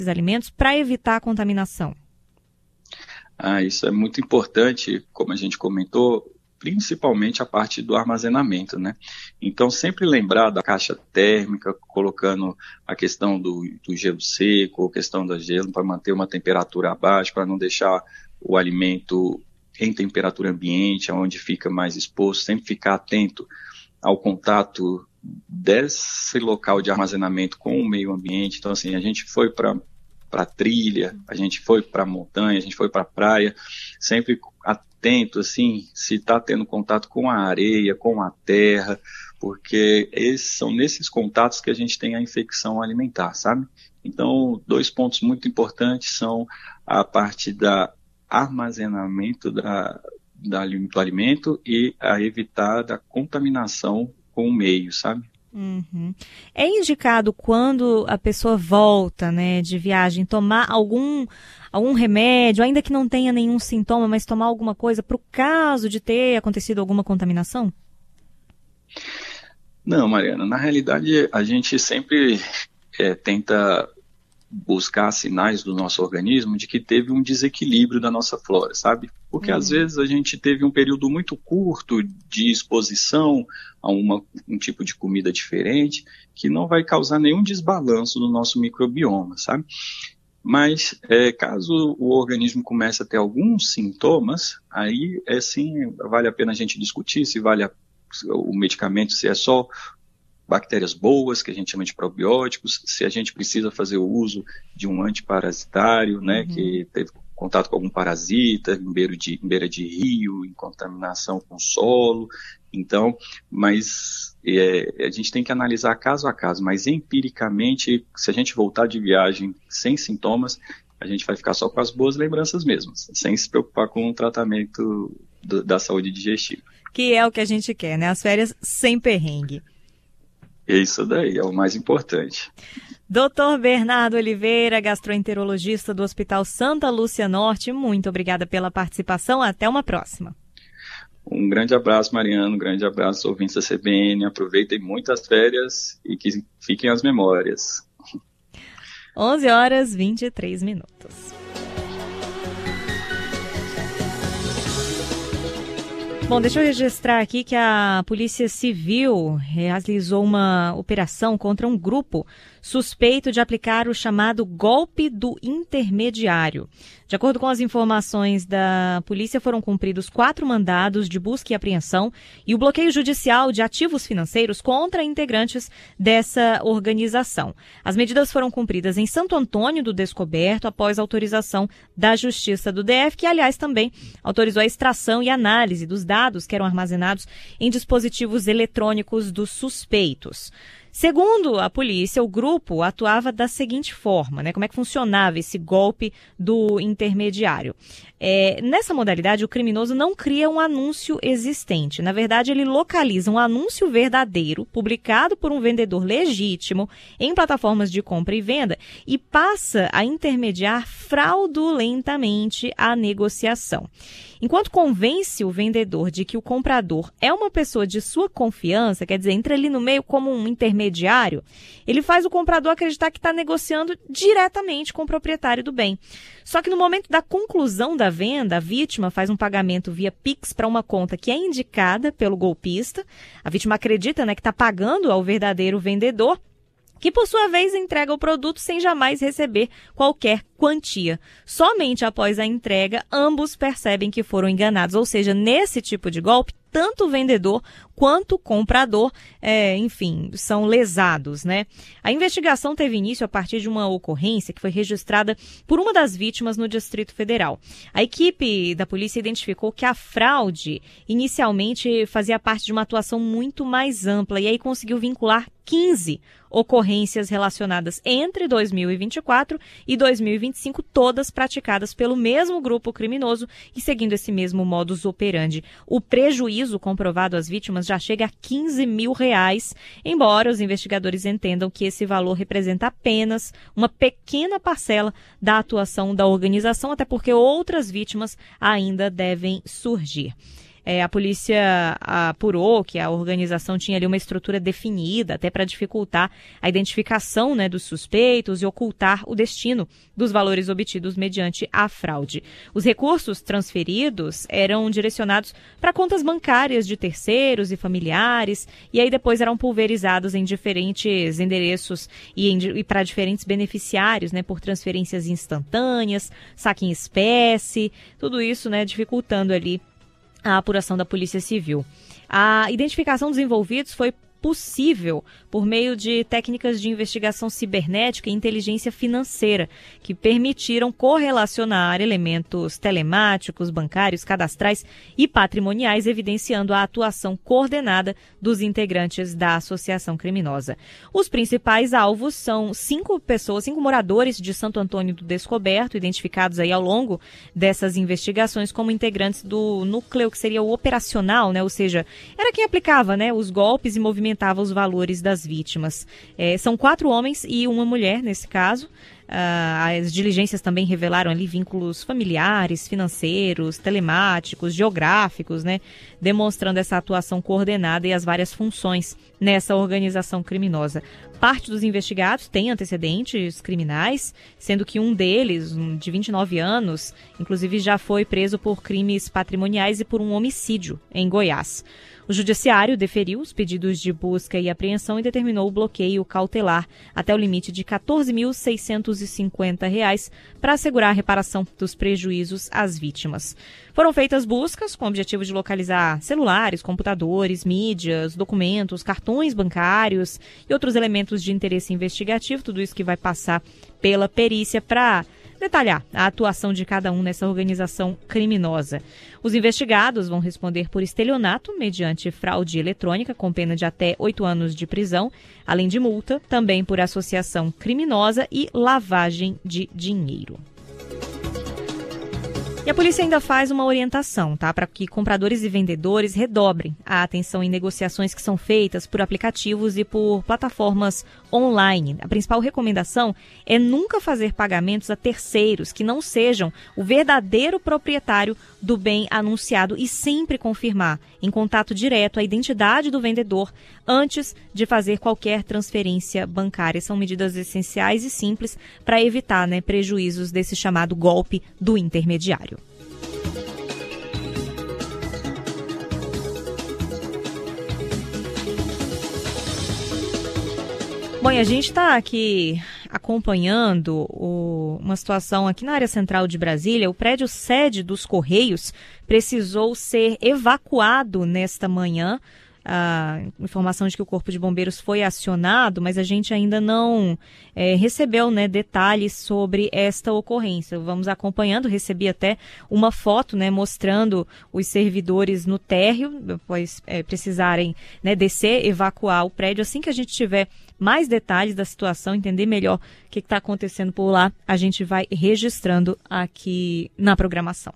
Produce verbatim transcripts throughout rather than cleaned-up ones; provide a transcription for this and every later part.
alimentos para evitar a contaminação? Ah, isso é muito importante, como a gente comentou, principalmente a parte do armazenamento, né? Então, sempre lembrar da caixa térmica, colocando a questão do, do gelo seco, a questão do gelo para manter uma temperatura abaixo, para não deixar o alimento em temperatura ambiente, onde fica mais exposto, sempre ficar atento ao contato desse local de armazenamento com o meio ambiente. Então, assim, a gente foi para para trilha, a gente foi para montanha, a gente foi para praia, sempre atento, assim, se está tendo contato com a areia, com a terra, porque esses, são nesses contatos que a gente tem a infecção alimentar, sabe? Então, dois pontos muito importantes são a parte da armazenamento da, da, do alimento e a evitar da contaminação com o meio, sabe? Uhum. É indicado quando a pessoa volta, né, de viagem, tomar algum, algum remédio, ainda que não tenha nenhum sintoma, mas tomar alguma coisa para o caso de ter acontecido alguma contaminação? Não, Mariana, na realidade a gente sempre é, tenta buscar sinais do nosso organismo de que teve um desequilíbrio da nossa flora, sabe? Porque uhum. às vezes a gente teve um período muito curto de exposição a uma, um tipo de comida diferente que não vai causar nenhum desbalanço no nosso microbioma, sabe? Mas é, caso o organismo comece a ter alguns sintomas, aí é sim, vale a pena a gente discutir se vale a, o medicamento, se é só bactérias boas, que a gente chama de probióticos, se a gente precisa fazer o uso de um antiparasitário, né, uhum. que teve contato com algum parasita, em beira, de, em beira de rio, em contaminação com solo. Então, mas é, a gente tem que analisar caso a caso, mas empiricamente, se a gente voltar de viagem sem sintomas, a gente vai ficar só com as boas lembranças mesmo, sem se preocupar com o tratamento do, da saúde digestiva. Que é o que a gente quer, né? As férias sem perrengue. Isso daí é o mais importante. doutor Bernardo Oliveira, gastroenterologista do Hospital Santa Lúcia Norte, muito obrigada pela participação. Até uma próxima. Um grande abraço, Mariano. Um grande abraço, ouvintes da C B N. Aproveitem muitas férias e que fiquem as memórias. onze horas e vinte e três minutos. Bom, deixa eu registrar aqui que a Polícia Civil realizou uma operação contra um grupo suspeito de aplicar o chamado golpe do intermediário. De acordo com as informações da polícia, foram cumpridos quatro mandados de busca e apreensão e o bloqueio judicial de ativos financeiros contra integrantes dessa organização. As medidas foram cumpridas em Santo Antônio do Descoberto após autorização da Justiça do D F, que, aliás, também autorizou a extração e análise dos dados que eram armazenados em dispositivos eletrônicos dos suspeitos. Segundo a polícia, o grupo atuava da seguinte forma, né? Como é que funcionava esse golpe do intermediário? É, nessa modalidade, o criminoso não cria um anúncio existente. Na verdade, ele localiza um anúncio verdadeiro, publicado por um vendedor legítimo em plataformas de compra e venda e passa a intermediar fraudulentamente a negociação. Enquanto convence o vendedor de que o comprador é uma pessoa de sua confiança, quer dizer, entra ali no meio como um intermediário, ele faz o comprador acreditar que está negociando diretamente com o proprietário do bem. Só que no momento da conclusão da venda, a vítima faz um pagamento via Pix para uma conta que é indicada pelo golpista. A vítima acredita, né, que está pagando ao verdadeiro vendedor, que por sua vez entrega o produto sem jamais receber qualquer quantia. Somente após a entrega, ambos percebem que foram enganados. Ou seja, nesse tipo de golpe, tanto o vendedor quanto o comprador, é, enfim, são lesados, né? A investigação teve início a partir de uma ocorrência que foi registrada por uma das vítimas no Distrito Federal. A equipe da polícia identificou que a fraude inicialmente fazia parte de uma atuação muito mais ampla e aí conseguiu vincular quinze ocorrências relacionadas entre dois mil e vinte e quatro e dois mil e vinte e cinco, todas praticadas pelo mesmo grupo criminoso e seguindo esse mesmo modus operandi. O prejuízo comprovado às vítimas já chega a quinze mil reais, embora os investigadores entendam que esse valor representa apenas uma pequena parcela da atuação da organização, até porque outras vítimas ainda devem surgir. É, a polícia apurou que a organização tinha ali uma estrutura definida até para dificultar a identificação, né, dos suspeitos e ocultar o destino dos valores obtidos mediante a fraude. Os recursos transferidos eram direcionados para contas bancárias de terceiros e familiares e aí depois eram pulverizados em diferentes endereços e, e para diferentes beneficiários, né, por transferências instantâneas, saque em espécie, tudo isso, né, dificultando ali a apuração da Polícia Civil. A identificação dos envolvidos foi possível por meio de técnicas de investigação cibernética e inteligência financeira, que permitiram correlacionar elementos telemáticos, bancários, cadastrais e patrimoniais, evidenciando a atuação coordenada dos integrantes da associação criminosa. Os principais alvos são cinco pessoas, cinco moradores de Santo Antônio do Descoberto, identificados aí ao longo dessas investigações como integrantes do núcleo que seria o operacional, né? Ou seja, era quem aplicava, né, os golpes e movimentava os valores das vítimas. É, são quatro homens e uma mulher nesse caso. Uh, as diligências também revelaram ali vínculos familiares, financeiros, telemáticos, geográficos, né, demonstrando essa atuação coordenada e as várias funções nessa organização criminosa. Parte dos investigados tem antecedentes criminais, sendo que um deles, um de vinte e nove anos, inclusive já foi preso por crimes patrimoniais e por um homicídio em Goiás. O judiciário deferiu os pedidos de busca e apreensão e determinou o bloqueio cautelar até o limite de quatorze mil seiscentos e cinquenta reais para assegurar a reparação dos prejuízos às vítimas. Foram feitas buscas com o objetivo de localizar celulares, computadores, mídias, documentos, cartões bancários e outros elementos de interesse investigativo, tudo isso que vai passar pela perícia para detalhar a atuação de cada um nessa organização criminosa. Os investigados vão responder por estelionato mediante fraude eletrônica, com pena de até oito anos de prisão, além de multa, também por associação criminosa e lavagem de dinheiro. E a polícia ainda faz uma orientação, tá, para que compradores e vendedores redobrem a atenção em negociações que são feitas por aplicativos e por plataformas online. A principal recomendação é nunca fazer pagamentos a terceiros que não sejam o verdadeiro proprietário do bem anunciado e sempre confirmar em contato direto a identidade do vendedor antes de fazer qualquer transferência bancária. São medidas essenciais e simples para evitar, né, prejuízos desse chamado golpe do intermediário. Bom, e a gente está aqui acompanhando o, uma situação aqui na área central de Brasília. O prédio sede dos Correios precisou ser evacuado nesta manhã. A informação de que o Corpo de Bombeiros foi acionado, mas a gente ainda não é, recebeu, né, detalhes sobre esta ocorrência. Vamos acompanhando, recebi até uma foto, né, mostrando os servidores no térreo, depois é, precisarem, né, descer, evacuar o prédio. Assim que a gente tiver mais detalhes da situação, entender melhor o que está acontecendo por lá, a gente vai registrando aqui na programação.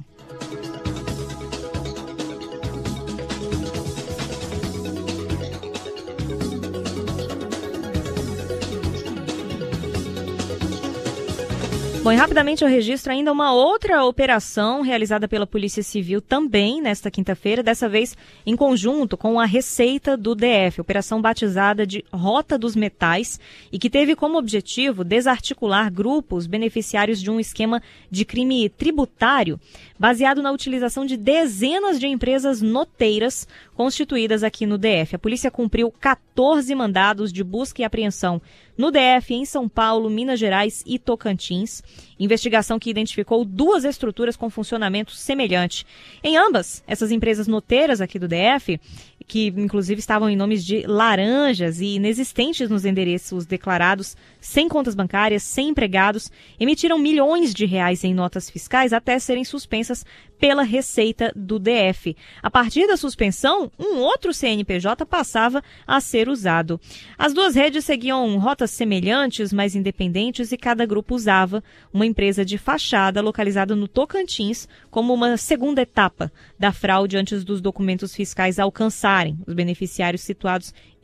Bom, e rapidamente eu registro ainda uma outra operação realizada pela Polícia Civil também nesta quinta-feira, dessa vez em conjunto com a Receita do D F, operação batizada de Rota dos Metais e que teve como objetivo desarticular grupos beneficiários de um esquema de crime tributário baseado na utilização de dezenas de empresas noteiras constituídas aqui no D F. A polícia cumpriu quatorze mandados de busca e apreensão no D F, em São Paulo, Minas Gerais e Tocantins. Investigação que identificou duas estruturas com funcionamento semelhante. Em ambas, essas empresas noteiras aqui do D F, que inclusive estavam em nomes de laranjas e inexistentes nos endereços declarados, sem contas bancárias, sem empregados, emitiram milhões de reais em notas fiscais até serem suspensas pela Receita do D F. A partir da suspensão, um outro C N P J passava a ser usado. As duas redes seguiam rotas semelhantes, mas independentes, e cada grupo usava uma empresa de fachada localizada no Tocantins como uma segunda etapa da fraude antes dos documentos fiscais alcançarem os beneficiários situados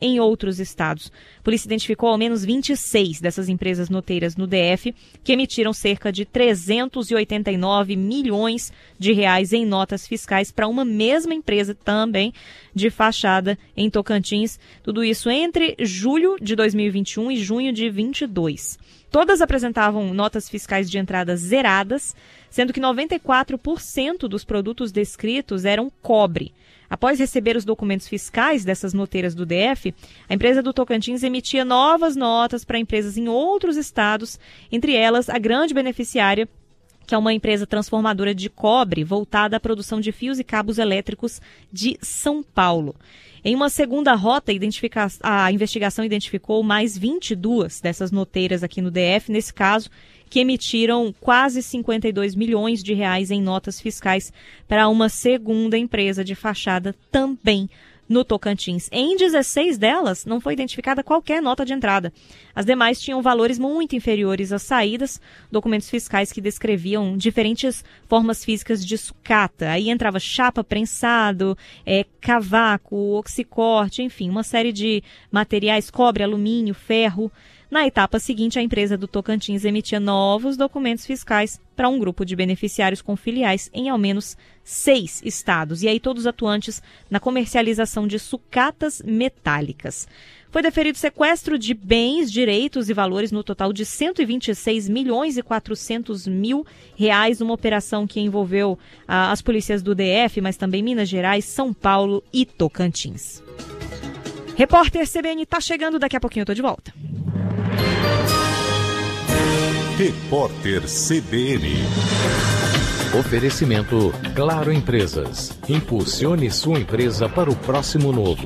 em outros estados. A polícia identificou ao menos vinte e seis dessas empresas noteiras no D F, que emitiram cerca de trezentos e oitenta e nove milhões de reais em notas fiscais para uma mesma empresa também de fachada em Tocantins. Tudo isso entre julho de dois mil e vinte e um e junho de vinte e dois. Todas apresentavam notas fiscais de entrada zeradas, sendo que noventa e quatro por cento dos produtos descritos eram cobre. Após receber os documentos fiscais dessas noteiras do D F, a empresa do Tocantins emitia novas notas para empresas em outros estados, entre elas a grande beneficiária, que é uma empresa transformadora de cobre voltada à produção de fios e cabos elétricos de São Paulo. Em uma segunda rota, a investigação identificou mais vinte e duas dessas noteiras aqui no D F, nesse caso, que emitiram quase cinquenta e dois milhões de reais em notas fiscais para uma segunda empresa de fachada também no Tocantins. Em dezesseis delas, não foi identificada qualquer nota de entrada. As demais tinham valores muito inferiores às saídas, documentos fiscais que descreviam diferentes formas físicas de sucata. Aí entrava chapa, prensado, é, cavaco, oxicorte, enfim, uma série de materiais, cobre, alumínio, ferro. Na etapa seguinte, a empresa do Tocantins emitia novos documentos fiscais para um grupo de beneficiários com filiais em ao menos seis estados, e aí todos atuantes na comercialização de sucatas metálicas. Foi deferido sequestro de bens, direitos e valores no total de cento e vinte e seis milhões e quatrocentos mil reais, uma operação que envolveu ah, as polícias do D F, mas também Minas Gerais, São Paulo e Tocantins. Repórter C B N está chegando, daqui a pouquinho eu tô de volta. Repórter C B N. Oferecimento Claro Empresas. Impulsione sua empresa para o próximo novo.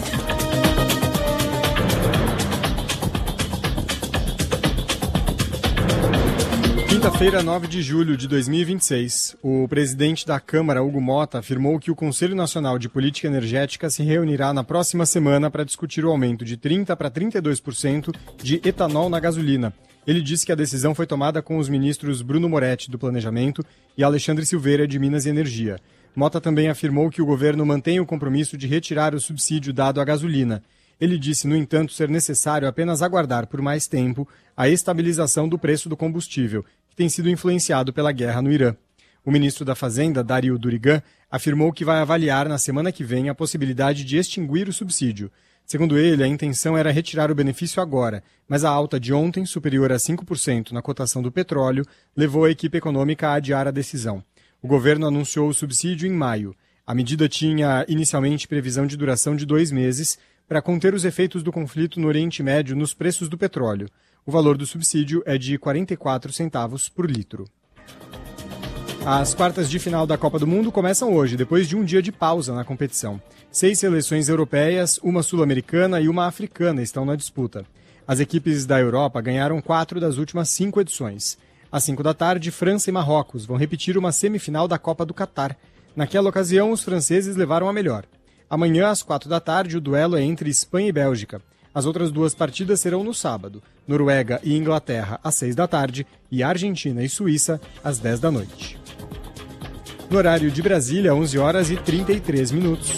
Quinta-feira, nove de julho de dois mil e vinte e seis, o presidente da Câmara, Hugo Mota, afirmou que o Conselho Nacional de Política Energética se reunirá na próxima semana para discutir o aumento de trinta por cento para trinta e dois por cento de etanol na gasolina. Ele disse que a decisão foi tomada com os ministros Bruno Moretti, do Planejamento, e Alexandre Silveira, de Minas e Energia. Mota também afirmou que o governo mantém o compromisso de retirar o subsídio dado à gasolina. Ele disse, no entanto, ser necessário apenas aguardar por mais tempo a estabilização do preço do combustível, que tem sido influenciado pela guerra no Irã. O ministro da Fazenda, Dario Durigan, afirmou que vai avaliar na semana que vem a possibilidade de extinguir o subsídio. Segundo ele, a intenção era retirar o benefício agora, mas a alta de ontem, superior a cinco por cento na cotação do petróleo, levou a equipe econômica a adiar a decisão. O governo anunciou o subsídio em maio. A medida tinha inicialmente previsão de duração de dois meses para conter os efeitos do conflito no Oriente Médio nos preços do petróleo. O valor do subsídio é de quarenta e quatro centavos por litro. As quartas de final da Copa do Mundo começam hoje, depois de um dia de pausa na competição. Seis seleções europeias, uma sul-americana e uma africana estão na disputa. As equipes da Europa ganharam quatro das últimas cinco edições. Às cinco da tarde, França e Marrocos vão repetir uma semifinal da Copa do Catar. Naquela ocasião, os franceses levaram a melhor. Amanhã, às quatro da tarde, o duelo é entre Espanha e Bélgica. As outras duas partidas serão no sábado. Noruega e Inglaterra, às seis da tarde, e Argentina e Suíça, às dez da noite. No horário de Brasília, onze horas e trinta e três minutos.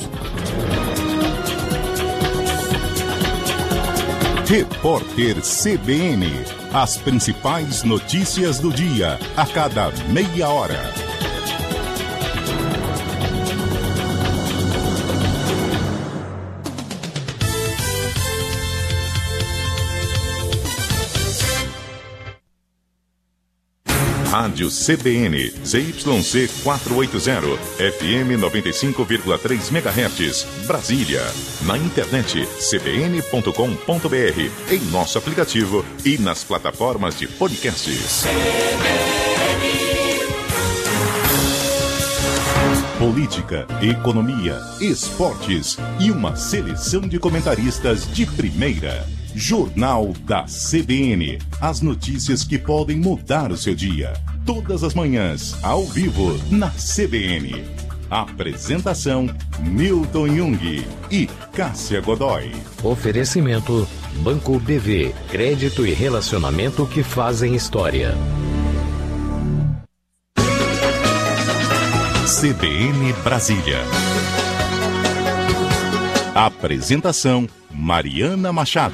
Repórter C B N. As principais notícias do dia, a cada meia hora. Rádio C B N, Z Y C quatrocentos e oitenta, F M noventa e cinco vírgula três megahertz, Brasília. Na internet, c b n ponto com ponto b r, em nosso aplicativo e nas plataformas de podcasts. Política, economia, esportes e uma seleção de comentaristas de primeira. Jornal da C B N. As notícias que podem mudar o seu dia. Todas as manhãs, ao vivo, na C B N. Apresentação, Milton Jung e Cássia Godoy. Oferecimento, Banco B V. Crédito e relacionamento que fazem história. C B N Brasília. Apresentação: Mariana Machado.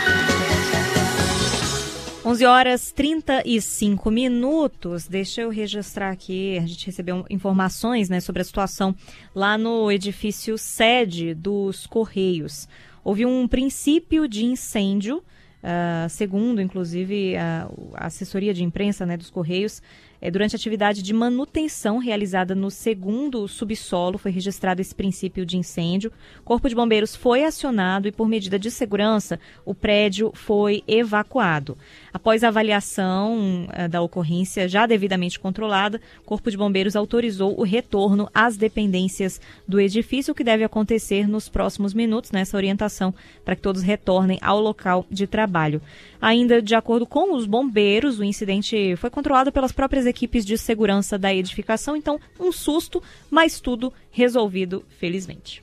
onze horas e trinta e cinco minutos. Deixa eu registrar aqui, a gente recebeu informações, né, sobre a situação lá no edifício sede dos Correios. Houve um princípio de incêndio, uh, segundo, inclusive, a, a assessoria de imprensa, né, dos Correios. É, durante a atividade de manutenção realizada no segundo subsolo, foi registrado esse princípio de incêndio. O Corpo de Bombeiros foi acionado e, por medida de segurança, o prédio foi evacuado. Após a avaliação uh, da ocorrência já devidamente controlada, o Corpo de Bombeiros autorizou o retorno às dependências do edifício, o que deve acontecer nos próximos minutos, nessa orientação, para que todos retornem ao local de trabalho. Ainda de acordo com os bombeiros, o incidente foi controlado pelas próprias equipes de segurança da edificação, então um susto, mas tudo resolvido, felizmente.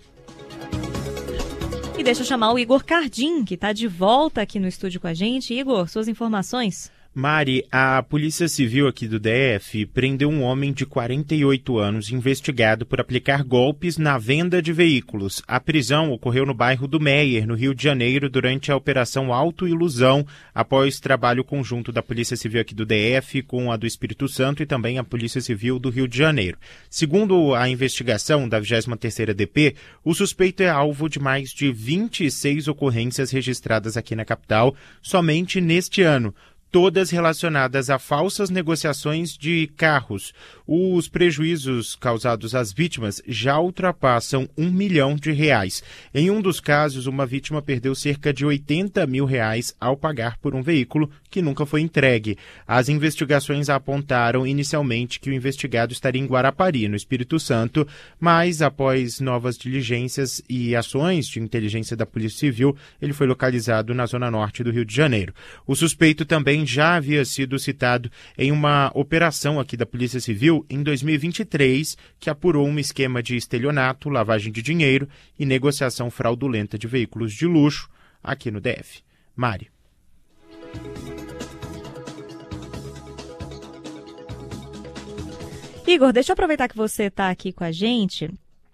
E deixa eu chamar o Igor Cardim, que está de volta aqui no estúdio com a gente. Igor, suas informações? Mari, a Polícia Civil aqui do D F prendeu um homem de quarenta e oito anos investigado por aplicar golpes na venda de veículos. A prisão ocorreu no bairro do Meier, no Rio de Janeiro, durante a Operação Autoilusão, após trabalho conjunto da Polícia Civil aqui do D F com a do Espírito Santo e também a Polícia Civil do Rio de Janeiro. Segundo a investigação da vigésima terceira D P, o suspeito é alvo de mais de vinte e seis ocorrências registradas aqui na capital somente neste ano, todas relacionadas a falsas negociações de carros. Os prejuízos causados às vítimas já ultrapassam um milhão de reais. Em um dos casos, uma vítima perdeu cerca de oitenta mil reais ao pagar por um veículo que nunca foi entregue. As investigações apontaram inicialmente que o investigado estaria em Guarapari, no Espírito Santo, mas após novas diligências e ações de inteligência da Polícia Civil, ele foi localizado na zona norte do Rio de Janeiro. O suspeito também já havia sido citado em uma operação aqui da Polícia Civil em dois mil e vinte e três, que apurou um esquema de estelionato, lavagem de dinheiro e negociação fraudulenta de veículos de luxo aqui no D F. Mari. Igor, deixa eu aproveitar que você está aqui com a gente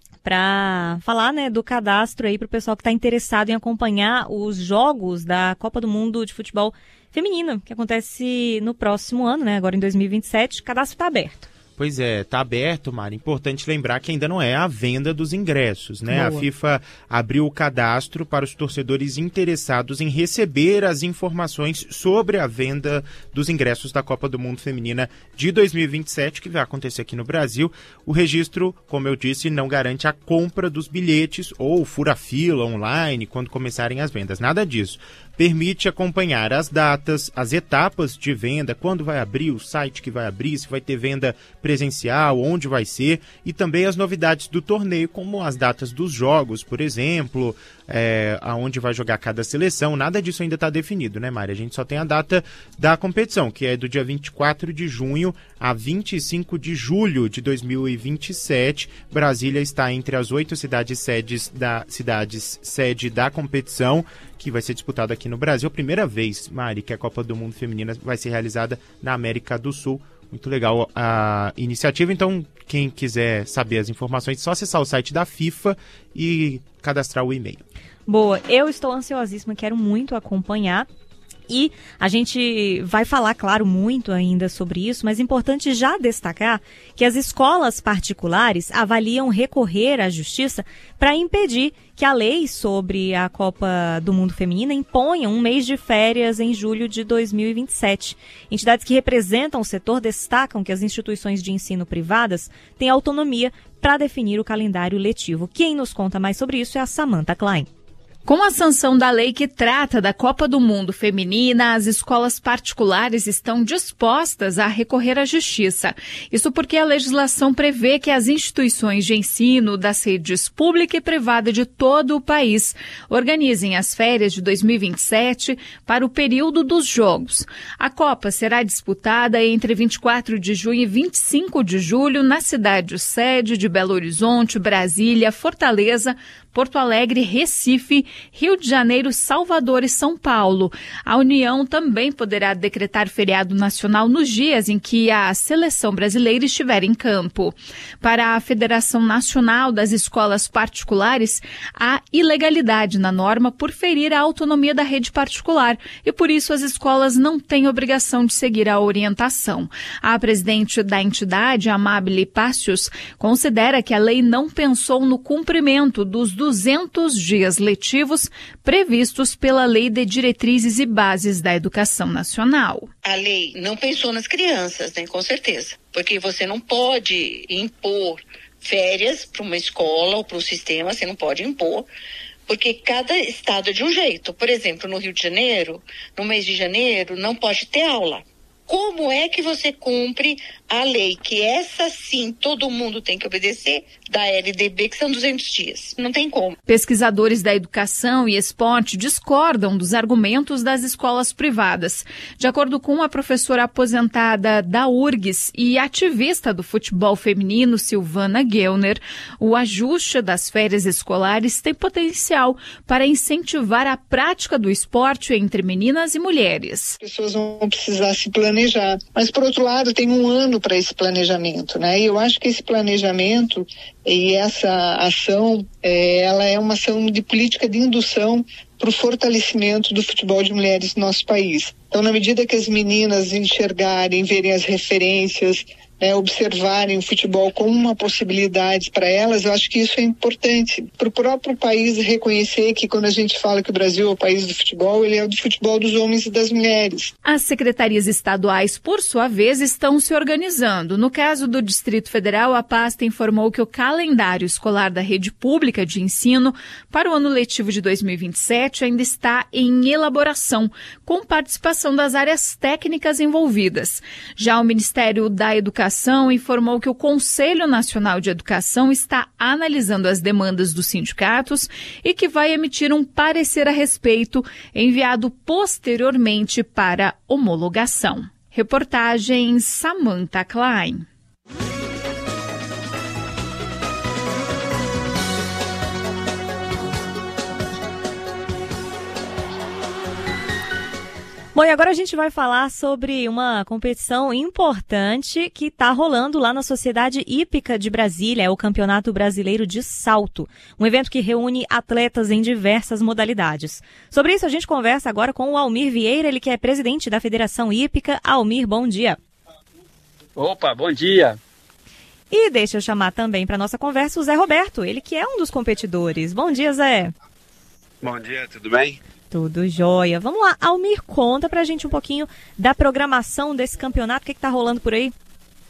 para falar, né, do cadastro aí para o pessoal que está interessado em acompanhar os jogos da Copa do Mundo de Futebol Feminino, que acontece no próximo ano, né, agora em dois mil e vinte e sete. O cadastro está aberto. Pois é, está aberto, Mari. Importante lembrar que ainda não é a venda dos ingressos, né? Boa. A FIFA abriu o cadastro para os torcedores interessados em receber as informações sobre a venda dos ingressos da Copa do Mundo Feminina de dois mil e vinte e sete, que vai acontecer aqui no Brasil. O registro, como eu disse, não garante a compra dos bilhetes ou fura-fila online quando começarem as vendas. Nada disso. Permite acompanhar as datas, as etapas de venda, quando vai abrir, o site que vai abrir, se vai ter venda presencial, onde vai ser, e também as novidades do torneio, como as datas dos jogos, por exemplo, é, aonde vai jogar cada seleção. Nada disso ainda está definido, né, Mari? A gente só tem a data da competição, que é do dia vinte e quatro de junho a vinte e cinco de julho de dois mil e vinte e sete. Brasília está entre as oito cidades sedes da cidades sede da competição, que vai ser disputada aqui no Brasil. A primeira vez, Mari, que a Copa do Mundo Feminina vai ser realizada na América do Sul. Muito legal a iniciativa. Então, quem quiser saber as informações, é só acessar o site da FIFA e cadastrar o e-mail. Boa, eu estou ansiosíssima, quero muito acompanhar. E a gente vai falar, claro, muito ainda sobre isso, mas é importante já destacar que as escolas particulares avaliam recorrer à justiça para impedir que a lei sobre a Copa do Mundo Feminina imponha um mês de férias em julho de dois mil e vinte e sete. Entidades que representam o setor destacam que as instituições de ensino privadas têm autonomia para definir o calendário letivo. Quem nos conta mais sobre isso é a Samantha Klein. Com a sanção da lei que trata da Copa do Mundo Feminina, as escolas particulares estão dispostas a recorrer à justiça. Isso porque a legislação prevê que as instituições de ensino das redes pública e privada de todo o país organizem as férias de dois mil e vinte e sete para o período dos Jogos. A Copa será disputada entre vinte e quatro de junho e vinte e cinco de julho na cidade sede de Belo Horizonte, Brasília, Fortaleza, Porto Alegre, Recife Rio de Janeiro, Salvador e São Paulo. A União também poderá decretar feriado nacional nos dias em que a seleção brasileira estiver em campo. Para a Federação Nacional das Escolas Particulares, há ilegalidade na norma por ferir a autonomia da rede particular e, por isso, as escolas não têm obrigação de seguir a orientação. A presidente da entidade, Amabile Pácios, considera que a lei não pensou no cumprimento dos duzentos dias letivos previstos pela Lei de Diretrizes e Bases da Educação Nacional. A lei não pensou nas crianças, né, com certeza, porque você não pode impor férias para uma escola ou para um sistema, você não pode impor, porque cada estado é de um jeito. Por exemplo, no Rio de Janeiro, no mês de janeiro, não pode ter aula. Como é que você cumpre a lei, que essa sim todo mundo tem que obedecer, da L D B, que são duzentos dias? Não tem como. Pesquisadores da educação e esporte discordam dos argumentos das escolas privadas. De acordo com a professora aposentada da U R G S e ativista do futebol feminino, Silvana Gellner, o ajuste das férias escolares tem potencial para incentivar a prática do esporte entre meninas e mulheres. As pessoas vão precisar se planejar, mas por outro lado tem um ano para esse planejamento, né? E eu acho que esse planejamento e essa ação, é, ela é uma ação de política de indução para o fortalecimento do futebol de mulheres no nosso país. Então, na medida que as meninas enxergarem, verem as referências, né, observarem o futebol como uma possibilidade para elas, eu acho que isso é importante para o próprio país reconhecer que quando a gente fala que o Brasil é o país do futebol, ele é o do futebol dos homens e das mulheres. As secretarias estaduais, por sua vez, estão se organizando. No caso do Distrito Federal, a pasta informou que o calendário escolar da rede pública de ensino para o ano letivo de dois mil e vinte e sete ainda está em elaboração, com participação das áreas técnicas envolvidas. Já o Ministério da Educação informou que o Conselho Nacional de Educação está analisando as demandas dos sindicatos e que vai emitir um parecer a respeito, enviado posteriormente para homologação. Reportagem Samantha Klein. Bom, e agora a gente vai falar sobre uma competição importante que está rolando lá na Sociedade Hípica de Brasília, é o Campeonato Brasileiro de Salto, um evento que reúne atletas em diversas modalidades. Sobre isso a gente conversa agora com o Almir Vieira, ele que é presidente da Federação Hípica. Almir, bom dia. Opa, bom dia. E deixa eu chamar também para nossa conversa o Zé Roberto, ele que é um dos competidores. Bom dia, Zé. Bom dia, tudo bem? Tudo jóia. Vamos lá, Almir, conta pra gente um pouquinho da programação desse campeonato, o que está rolando por aí?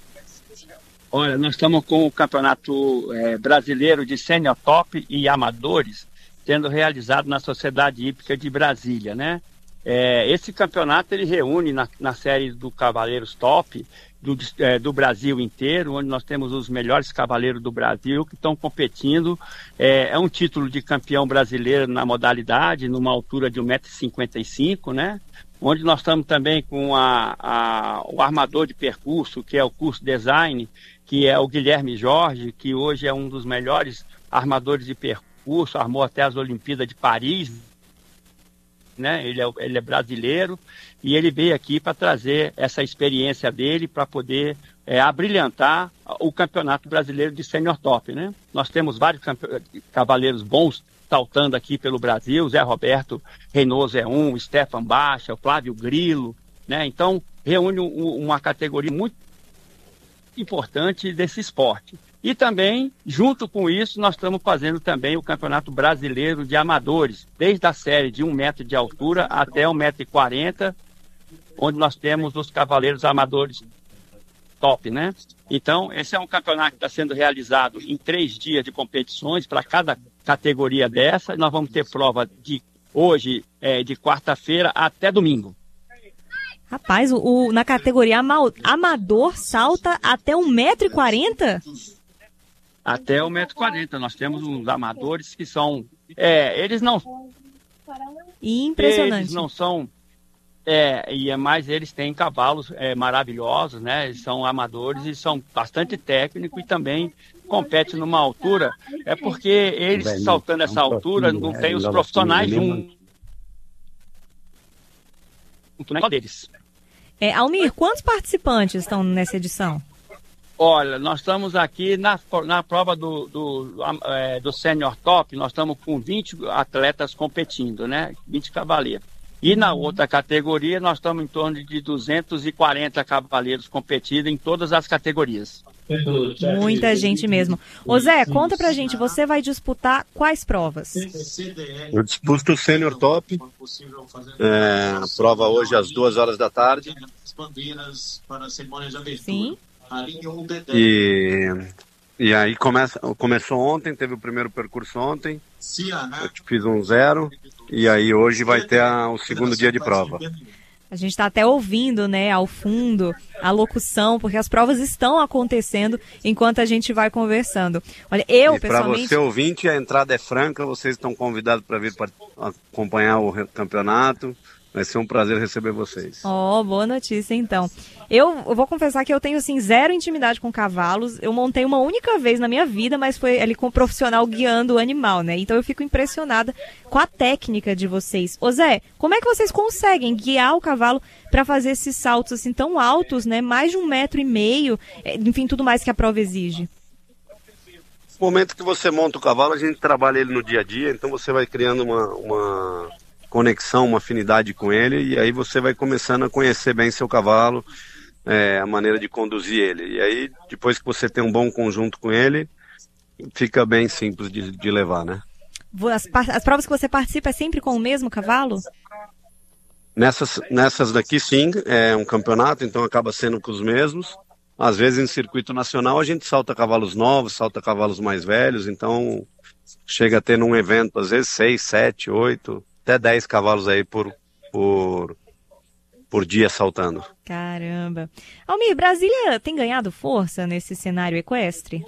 Olha, nós estamos com o Campeonato é, Brasileiro de Sênior Top e Amadores sendo realizado na Sociedade Hípica de Brasília, né? É, esse campeonato ele reúne na, na série do Cavaleiros Top do, é, do Brasil inteiro, onde nós temos os melhores cavaleiros do Brasil que estão competindo. É, é um título de campeão brasileiro na modalidade, numa altura de um metro e cinquenta e cinco, né? Onde nós estamos também com a, a, o armador de percurso, que é o curso design, que é o Guilherme Jorge, que hoje é um dos melhores armadores de percurso, armou até as Olimpíadas de Paris, né? Ele, é, ele é brasileiro e ele veio aqui para trazer essa experiência dele para poder é, abrilhantar o Campeonato Brasileiro de Sênior Top, né? Nós temos vários cavaleiros bons saltando aqui pelo Brasil, Zé Roberto Reynoso é um, o Stefan Baixa, o Flávio Grilo, né? Então reúne um, uma categoria muito importante desse esporte. E também, junto com isso, nós estamos fazendo também o Campeonato Brasileiro de Amadores, desde a série de um metro de altura até um metro e quarenta, onde nós temos os cavaleiros amadores top, né? Então, esse é um campeonato que está sendo realizado em três dias de competições para cada categoria dessa. Nós vamos ter prova de hoje, é, de quarta-feira até domingo. Rapaz, o, o, na categoria ama, amador salta até um metro e quarenta? Até um metro e quarenta. Nós temos uns amadores que são... É, eles não... Impressionante. Eles não são... É, e é mais, eles têm cavalos é, maravilhosos, né? Eles são amadores e são bastante técnicos e também compete numa altura, é porque eles saltando essa altura não tem os profissionais juntos deles. É, Almir, quantos participantes estão nessa edição? Olha, nós estamos aqui na, na prova do, do, é, do Senior Top, nós estamos com vinte atletas competindo, né? vinte cavaleiros. E na outra categoria, nós estamos em torno de duzentos e quarenta cavaleiros competindo em todas as categorias. Muita gente mesmo. Ô Zé, conta pra gente, você vai disputar quais provas? Eu disputo o Senior Top, é, a prova hoje às duas horas da tarde. Sim. E, e aí começa, começou ontem, teve o primeiro percurso ontem, eu fiz um zero, e aí hoje vai ter a, o segundo dia de prova. A gente está até ouvindo, né, ao fundo, a locução, porque as provas estão acontecendo enquanto a gente vai conversando. Olha, eu, e pessoalmente... para você ouvinte, a entrada é franca, vocês estão convidados para vir para acompanhar o campeonato. Vai ser um prazer receber vocês. Ó, oh, boa notícia, então. Eu, eu vou confessar que eu tenho, assim, zero intimidade com cavalos. Eu montei uma única vez na minha vida, mas foi ali com um profissional guiando o animal, né? Então eu fico impressionada com a técnica de vocês. Ô Zé, como é que vocês conseguem guiar o cavalo para fazer esses saltos, assim, tão altos, né? Mais de um metro e meio, enfim, tudo mais que a prova exige. No momento que você monta o cavalo, a gente trabalha ele no dia a dia, então você vai criando uma... uma... conexão, uma afinidade com ele, e aí você vai começando a conhecer bem seu cavalo, é, a maneira de conduzir ele. E aí, depois que você tem um bom conjunto com ele, fica bem simples de, de levar, né? As, as provas que você participa é sempre com o mesmo cavalo? Nessas, nessas daqui, sim, é um campeonato, então acaba sendo com os mesmos. Às vezes, em circuito nacional, a gente salta cavalos novos, salta cavalos mais velhos, então chega a ter num evento, às vezes, seis, sete, oito... até dez cavalos aí por, por, por dia saltando. Caramba. Almir, Brasília tem ganhado força nesse cenário equestre?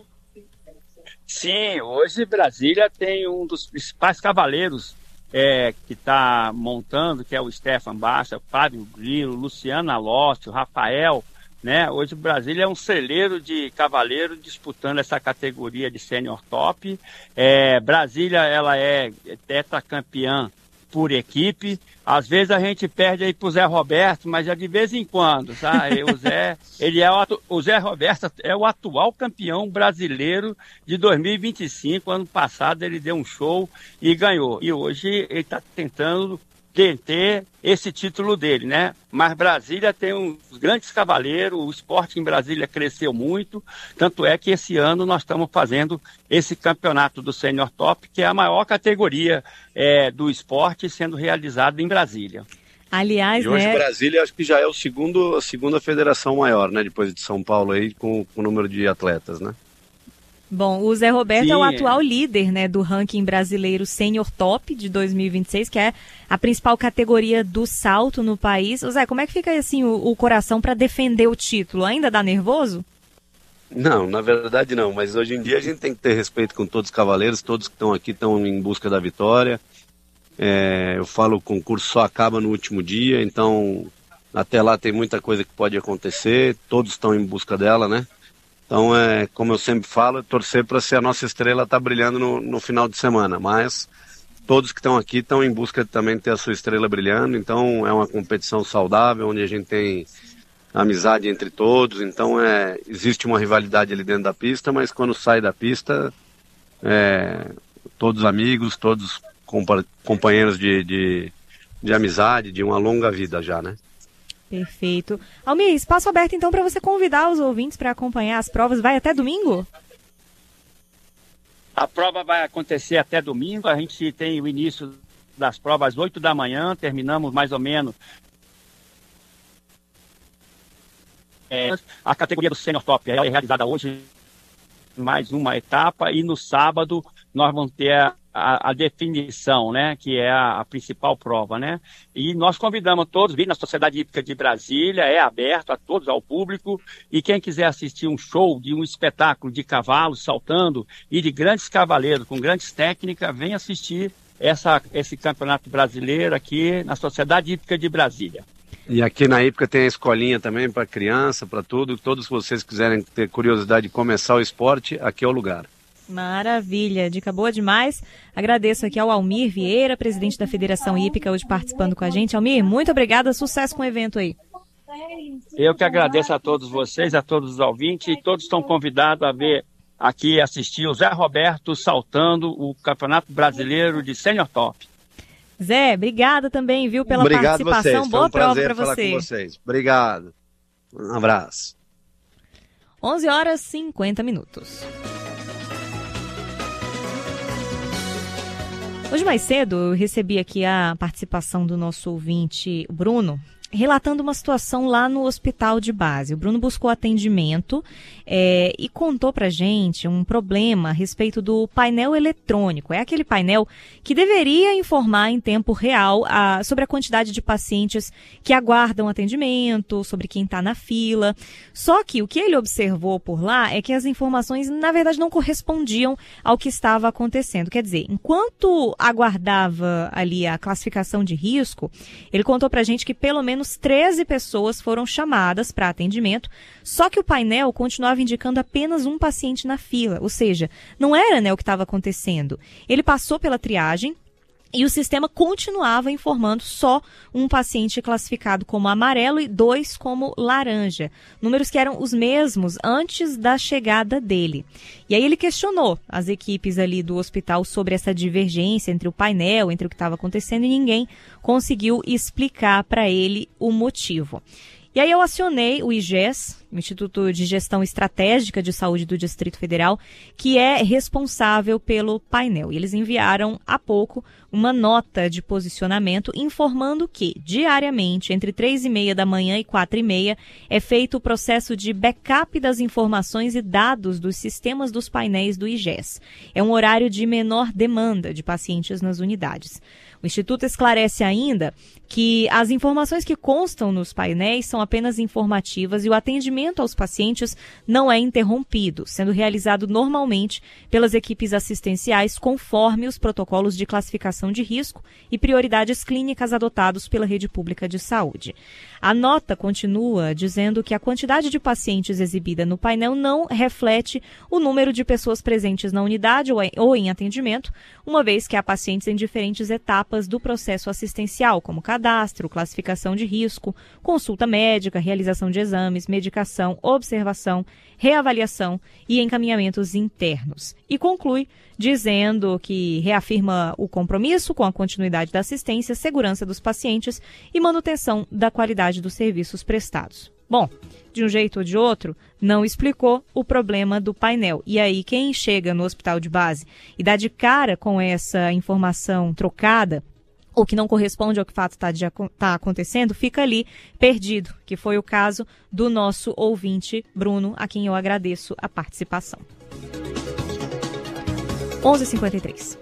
Sim, hoje Brasília tem um dos principais cavaleiros é, que está montando, que é o Stefan Baixa, Fábio Grilo, Luciano Alócio, Rafael, né? Hoje Brasília é um celeiro de cavaleiro disputando essa categoria de Senior Top. É, Brasília, ela é tetracampeã por equipe. Às vezes a gente perde aí pro Zé Roberto, mas é de vez em quando, sabe? O Zé, ele é o, o Zé Roberto é o atual campeão brasileiro de dois mil e vinte e cinco. Ano passado ele deu um show e ganhou. E hoje ele está tentando ter esse título dele, né? Mas Brasília tem uns grandes cavaleiros, o esporte em Brasília cresceu muito, tanto é que esse ano nós estamos fazendo esse campeonato do Senior Top, que é a maior categoria é, do esporte sendo realizado em Brasília. Aliás, e hoje né? Brasília acho que já é o segundo, a segunda federação maior, né? Depois de São Paulo aí, com, com o número de atletas, né? Bom, o Zé Roberto Sim. é o atual líder, né, do ranking brasileiro Senior Top de dois mil e vinte e seis, que é a principal categoria do salto no país. O Zé, como é que fica assim o, o coração para defender o título? Ainda dá nervoso? Não, na verdade não, mas hoje em dia a gente tem que ter respeito com todos os cavaleiros, todos que estão aqui estão em busca da vitória. É, eu falo, o concurso só acaba no último dia, então até lá tem muita coisa que pode acontecer, todos estão em busca dela, né? Então, é, como eu sempre falo, é torcer para ser a nossa estrela tá brilhando no, no final de semana. Mas todos que estão aqui estão em busca de também ter a sua estrela brilhando. Então, é uma competição saudável, onde a gente tem amizade entre todos. Então, é, existe uma rivalidade ali dentro da pista, mas quando sai da pista, é, todos amigos, todos compa- companheiros de, de, de amizade, de uma longa vida já, né? Perfeito. Almir, espaço aberto então para você convidar os ouvintes para acompanhar as provas. Vai até domingo? A prova vai acontecer até domingo. A gente tem o início das provas às oito da manhã, terminamos mais ou menos é, a categoria do Senior Top. Ela é realizada hoje mais uma etapa e no sábado nós vamos ter a, a, a definição, né, que é a, a principal prova, né? E nós convidamos todos, vir na Sociedade Hípica de Brasília, é aberto a todos, ao público, e quem quiser assistir um show de um espetáculo de cavalos saltando e de grandes cavaleiros com grandes técnicas, vem assistir essa, esse campeonato brasileiro aqui na Sociedade Hípica de Brasília. E aqui na Ípica tem a escolinha também para criança, para tudo. Todos vocês quiserem ter curiosidade de começar o esporte, aqui é o lugar. Maravilha, dica boa demais. Agradeço aqui ao Almir Vieira, presidente da Federação Hípica, hoje participando com a gente. Almir, muito obrigada, sucesso com o evento aí. Eu que agradeço a todos vocês, a todos os ouvintes, e todos estão convidados a ver aqui, assistir o Zé Roberto saltando o Campeonato Brasileiro de Senior Top. Zé, obrigada também, viu, pela Obrigado participação. Vocês. Boa Foi um prova prazer para falar você. Com vocês. Obrigado. Um abraço. onze horas e cinquenta minutos. Hoje mais cedo eu recebi aqui a participação do nosso ouvinte Bruno, relatando uma situação lá no hospital de base. O Bruno buscou atendimento é, e contou pra gente um problema a respeito do painel eletrônico. É aquele painel que deveria informar em tempo real a, sobre a quantidade de pacientes que aguardam atendimento, sobre quem está na fila. Só que o que ele observou por lá é que as informações, na verdade, não correspondiam ao que estava acontecendo. Quer dizer, enquanto aguardava ali a classificação de risco, ele contou pra gente que pelo menos treze pessoas foram chamadas para atendimento, só que o painel continuava indicando apenas um paciente na fila, ou seja, não era, né, o que estava acontecendo. Ele passou pela triagem e o sistema continuava informando só um paciente classificado como amarelo e dois como laranja, números que eram os mesmos antes da chegada dele. E aí ele questionou as equipes ali do hospital sobre essa divergência entre o painel, entre o que estava acontecendo, e ninguém conseguiu explicar para ele o motivo. E aí eu acionei o I G E S, o Instituto de Gestão Estratégica de Saúde do Distrito Federal, que é responsável pelo painel. E eles enviaram há pouco uma nota de posicionamento informando que, diariamente, entre três e meia da manhã e quatro e meia, é feito o processo de backup das informações e dados dos sistemas dos painéis do I G E S. É um horário de menor demanda de pacientes nas unidades. O Instituto esclarece ainda que as informações que constam nos painéis são apenas informativas e o atendimento aos pacientes não é interrompido, sendo realizado normalmente pelas equipes assistenciais conforme os protocolos de classificação de risco e prioridades clínicas adotados pela rede pública de saúde. A nota continua dizendo que a quantidade de pacientes exibida no painel não reflete o número de pessoas presentes na unidade ou em atendimento, uma vez que há pacientes em diferentes etapas do processo assistencial, como cadastro, classificação de risco, consulta médica, realização de exames, medicação, observação, reavaliação e encaminhamentos internos. E conclui dizendo que reafirma o compromisso com a continuidade da assistência, segurança dos pacientes e manutenção da qualidade dos serviços prestados. Bom, de um jeito ou de outro, não explicou o problema do painel. E aí, quem chega no hospital de base e dá de cara com essa informação trocada, ou que não corresponde ao que fato está tá acontecendo, fica ali perdido, que foi o caso do nosso ouvinte Bruno, a quem eu agradeço a participação. onze e cinquenta e três.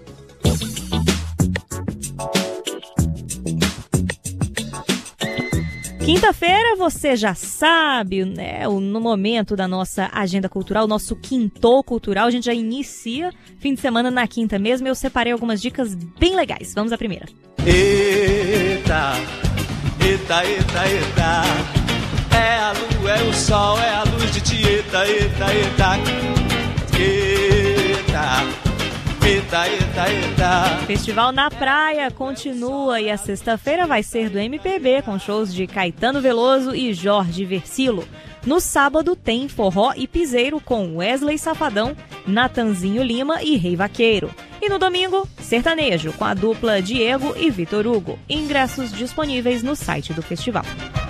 Quinta-feira, você já sabe, né, no momento da nossa agenda cultural, nosso quinto cultural, a gente já inicia fim de semana na quinta mesmo. Eu separei algumas dicas bem legais. Vamos à primeira. Eita, eita, eita, eita, é a lua, é o sol, é a luz de Tieta, eita, eita, eita. Eita, eita, eita. Festival na Praia continua e a sexta-feira vai ser do M P B com shows de Caetano Veloso e Jorge Versilo. No sábado tem forró e piseiro com Wesley Safadão, Natanzinho Lima e Rei Vaqueiro. E no domingo, sertanejo com a dupla Diego e Vitor Hugo. Ingressos disponíveis no site do festival.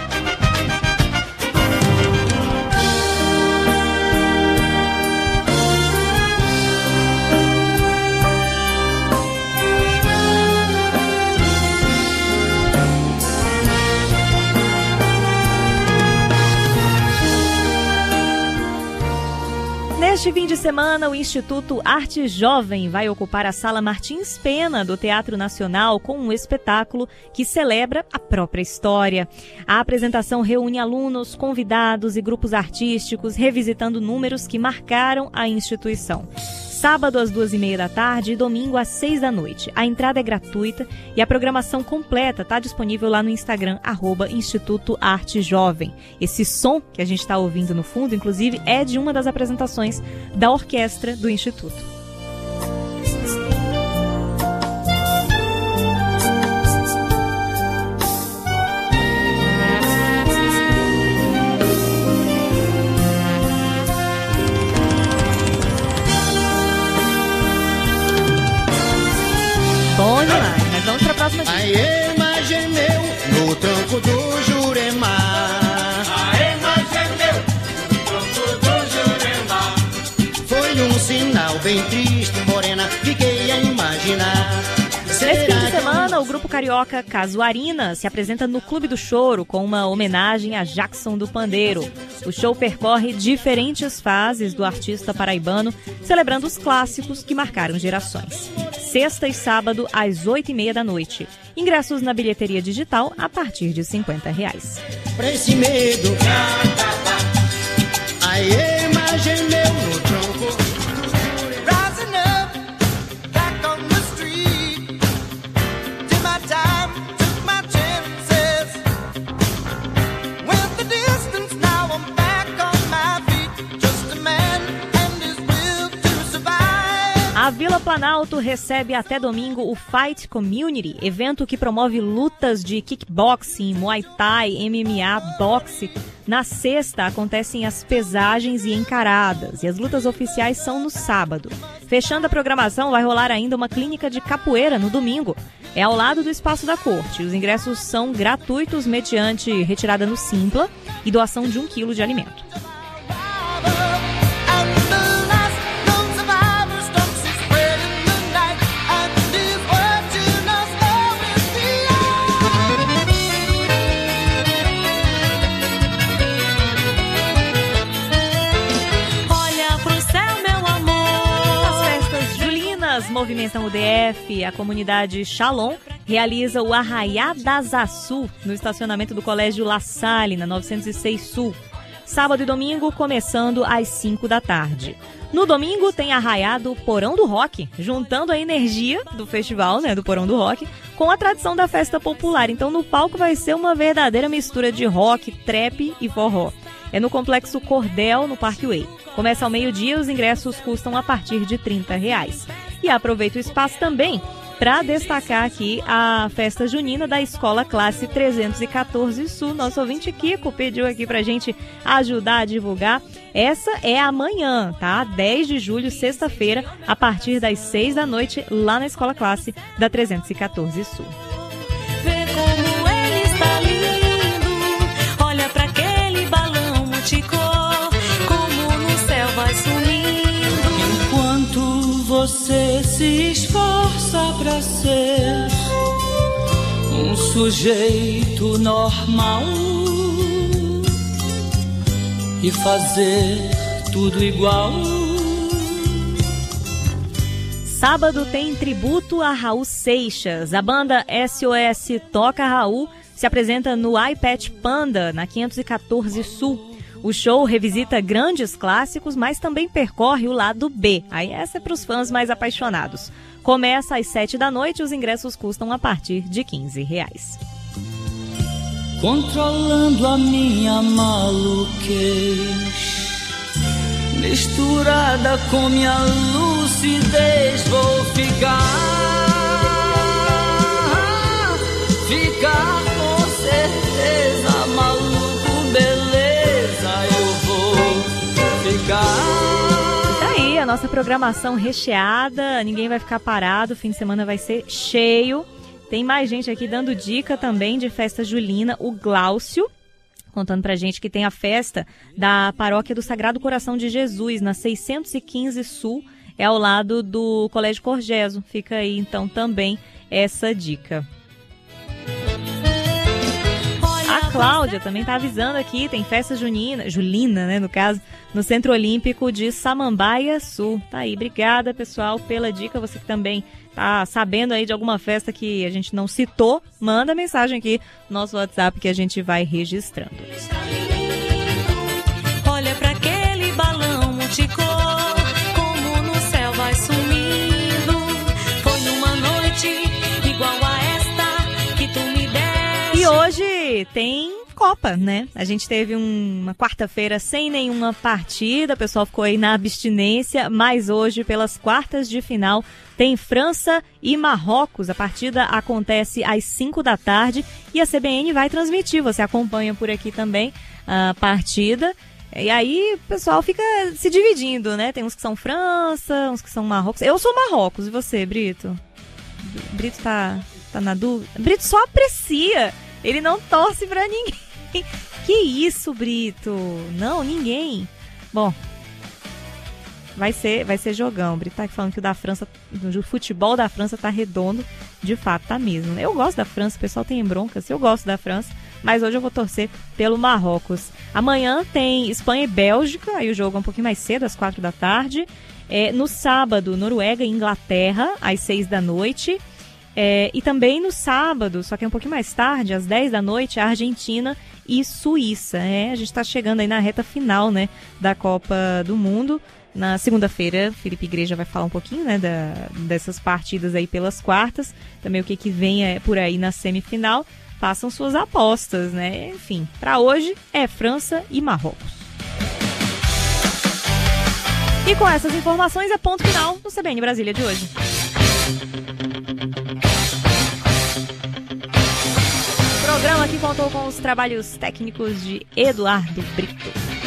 Neste fim de semana, o Instituto Arte Jovem vai ocupar a Sala Martins Pena do Teatro Nacional com um espetáculo que celebra a própria história. A apresentação reúne alunos, convidados e grupos artísticos revisitando números que marcaram a instituição. sábado às duas e meia da tarde e domingo às seis da noite. A entrada é gratuita e a programação completa está disponível lá no Instagram, arroba Instituto Arte Jovem. Esse som que a gente está ouvindo no fundo, inclusive, é de uma das apresentações da orquestra do Instituto. Bom demais, mas vamos para a próxima dica. Aê, mas gemeu no tronco do Juremar. Aê, mas gemeu no tronco do Juremar. Foi um sinal bem triste, morena, fiquei a imaginar. Nesse fim de semana, o grupo carioca Casuarina se apresenta no Clube do Choro com uma homenagem a Jackson do Pandeiro. O show percorre diferentes fases do artista paraibano, celebrando os clássicos que marcaram gerações. Sexta e sábado, às oito e meia da noite. Ingressos na bilheteria digital a partir de cinquenta reais. Pra esse medo, aê, mas gemeu no tronco. A Vila Planalto recebe até domingo o Fight Community, evento que promove lutas de kickboxing, muay thai, M M A, boxe. Na sexta acontecem as pesagens e encaradas, e as lutas oficiais são no sábado. Fechando a programação, vai rolar ainda uma clínica de capoeira no domingo. É ao lado do Espaço da Corte. Os ingressos são gratuitos mediante retirada no Simpla e doação de um quilo de alimento. Movimentam o D F, a comunidade Shalom realiza o Arraiá das Açu no estacionamento do Colégio La Salle, na novecentos e seis Sul. Sábado e domingo, começando às cinco da tarde. No domingo tem Arraiá do Porão do Rock, juntando a energia do festival, né, do Porão do Rock, com a tradição da festa popular. Então no palco vai ser uma verdadeira mistura de rock, trap e forró. É no Complexo Cordel, no Parque Way. Começa ao meio-dia, os ingressos custam a partir de trinta reais. E aproveito o espaço também para destacar aqui a festa junina da Escola Classe trezentos e quatorze Sul. Nosso ouvinte Kiko pediu aqui para a gente ajudar a divulgar. Essa é amanhã, tá? dez de julho, sexta-feira, a partir das seis da noite, lá na Escola Classe da trezentos e quatorze Sul. Vê como ele está lindo, olha para aquele balão multicor, como no céu vai sumindo. Você se esforça pra ser um sujeito normal e fazer tudo igual. Sábado tem tributo a Raul Seixas. A banda S O S Toca Raul se apresenta no iPad Panda, na quinhentos e quatorze Sul. O show revisita grandes clássicos, mas também percorre o lado B. Aí essa é para os fãs mais apaixonados. Começa às sete da noite, os ingressos custam a partir de quinze reais. Controlando a minha maluquez, misturada com minha lucidez, vou ficar, ficar com certeza maluco, beleza. Tá aí a nossa programação recheada, ninguém vai ficar parado, o fim de semana vai ser cheio. Tem mais gente aqui dando dica também de festa julina, o Glaucio, contando pra gente que tem a festa da Paróquia do Sagrado Coração de Jesus, na seiscentos e quinze Sul, é ao lado do Colégio Corgeso. Fica aí então também essa dica. A Cláudia também está avisando aqui, tem festa junina, julina, né, no caso, no Centro Olímpico de Samambaia Sul. Tá aí, obrigada, pessoal, pela dica. Você que também tá sabendo aí de alguma festa que a gente não citou, manda mensagem aqui no nosso WhatsApp que a gente vai registrando. Olha para aquele balão multicor, como no céu vai hoje tem Copa, né? A gente teve um, uma quarta-feira sem nenhuma partida, o pessoal ficou aí na abstinência, mas hoje, pelas quartas de final, tem França e Marrocos. A partida acontece às cinco da tarde e a C B N vai transmitir. Você acompanha por aqui também a partida. E aí o pessoal fica se dividindo, né? Tem uns que são França, uns que são Marrocos. Eu sou Marrocos, e você, Brito? Brito tá, tá na dúvida? Brito só aprecia, ele não torce pra ninguém. Que isso, Brito? Não, ninguém. Bom, vai ser, vai ser jogão. O Brito tá falando que o da França, o futebol da França tá redondo. De fato, tá mesmo. Eu gosto da França, o pessoal tem bronca, se eu gosto da França. Mas hoje eu vou torcer pelo Marrocos. Amanhã tem Espanha e Bélgica, aí o jogo é um pouquinho mais cedo, às quatro da tarde. É, no sábado, Noruega e Inglaterra, às seis da noite. É, e também no sábado, só que é um pouquinho mais tarde, às dez da noite, a Argentina e Suíça. É, a gente está chegando aí na reta final, né, da Copa do Mundo. Na segunda-feira, Felipe Igreja vai falar um pouquinho, né, da, dessas partidas aí pelas quartas. Também o que, que vem é, por aí na semifinal. Façam suas apostas, né? Enfim, para hoje é França e Marrocos. E com essas informações é ponto final no C B N Brasília de hoje. O programa que contou com os trabalhos técnicos de Eduardo Brito.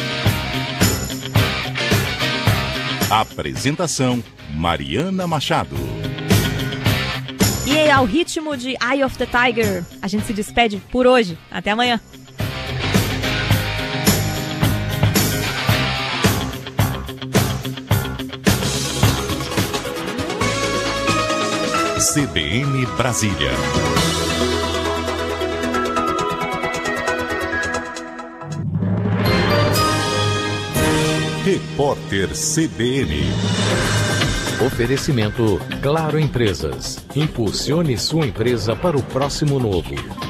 Apresentação: Mariana Machado. E ao ritmo de Eye of the Tiger, a gente se despede por hoje. Até amanhã. C B N Brasília. Repórter C B N. Oferecimento Claro Empresas. Impulsione sua empresa para o próximo novo.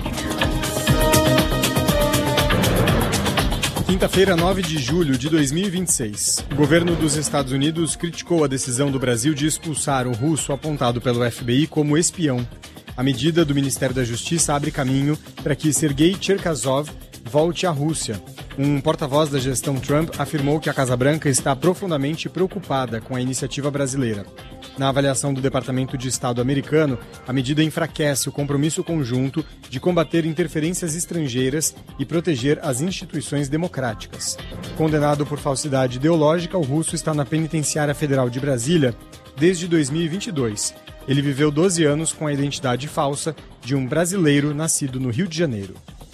Quinta-feira, nove de julho de dois mil e vinte e seis. O governo dos Estados Unidos criticou a decisão do Brasil de expulsar o russo apontado pelo F B I como espião. A medida do Ministério da Justiça abre caminho para que Sergei Cherkasov volte à Rússia. Um porta-voz da gestão Trump afirmou que a Casa Branca está profundamente preocupada com a iniciativa brasileira. Na avaliação do Departamento de Estado americano, a medida enfraquece o compromisso conjunto de combater interferências estrangeiras e proteger as instituições democráticas. Condenado por falsidade ideológica, o russo está na Penitenciária Federal de Brasília desde dois mil e vinte e dois. Ele viveu doze anos com a identidade falsa de um brasileiro nascido no Rio de Janeiro.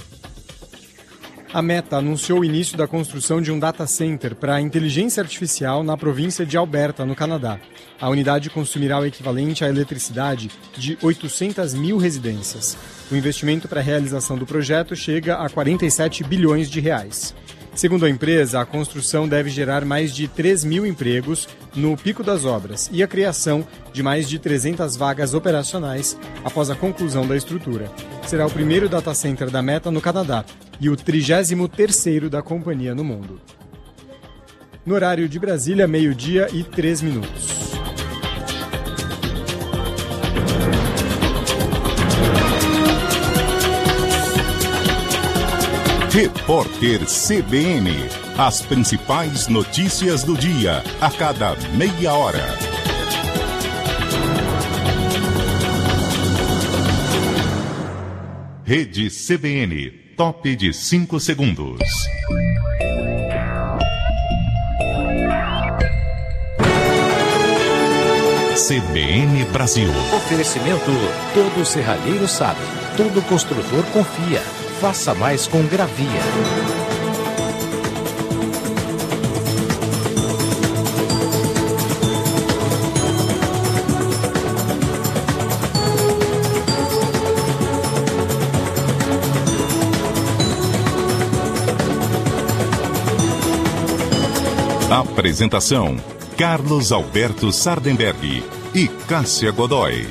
A Meta anunciou o início da construção de um data center para inteligência artificial na província de Alberta, no Canadá. A unidade consumirá o equivalente à eletricidade de oitocentas mil residências. O investimento para a realização do projeto chega a quarenta e sete bilhões de reais. Segundo a empresa, a construção deve gerar mais de três mil empregos no pico das obras e a criação de mais de trezentas vagas operacionais após a conclusão da estrutura. Será o primeiro data center da Meta no Canadá e o trigésimo terceiro da companhia no mundo. No horário de Brasília, meio-dia e três minutos. Repórter C B N. As principais notícias do dia, a cada meia hora. Rede C B N, top de cinco segundos. C B N Brasil. Oferecimento: todo serralheiro sabe, todo construtor confia. Faça mais com Gravia. Apresentação: Carlos Alberto Sardenberg e Cássia Godoy.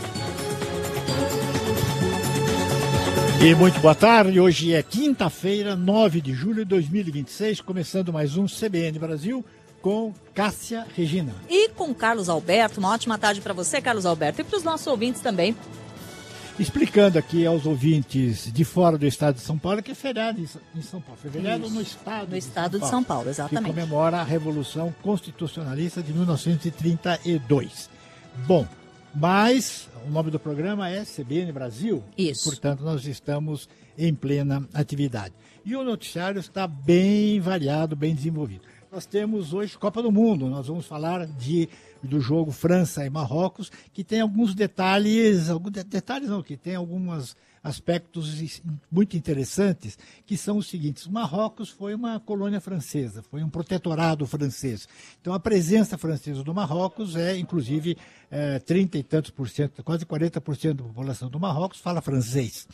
E muito boa tarde, hoje é quinta-feira, nove de julho de dois mil e vinte e seis, começando mais um C B N Brasil com Cássia Regina. E com Carlos Alberto, uma ótima tarde para você, Carlos Alberto, e para os nossos ouvintes também. Explicando aqui aos ouvintes de fora do estado de São Paulo que é feriado em São Paulo. Foi feriado no estado, no estado de São Paulo, exatamente. Que comemora a Revolução Constitucionalista de mil novecentos e trinta e dois. Bom, mas o nome do programa é C B N Brasil. Isso. Portanto, nós estamos em plena atividade. E o noticiário está bem variado, bem desenvolvido. Nós temos hoje Copa do Mundo. Nós vamos falar de, do jogo França e Marrocos, que tem alguns detalhes, alguns detalhes não, que tem alguns aspectos muito interessantes, que são os seguintes. O Marrocos foi uma colônia francesa, foi um protetorado francês. Então, a presença francesa do Marrocos é, inclusive, é, trinta e tantos por cento, quase quarenta por cento da população do Marrocos fala francês.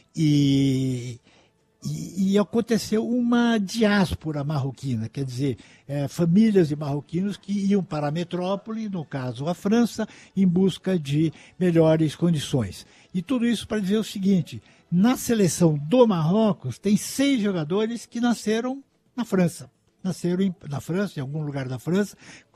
E... E, e aconteceu uma diáspora marroquina, quer dizer, é, famílias de marroquinos que iam para a metrópole, no caso a França, em busca de melhores condições. E tudo isso para dizer o seguinte, na seleção do Marrocos tem seis jogadores que nasceram na França. Nasceram em, na França, em algum lugar da França,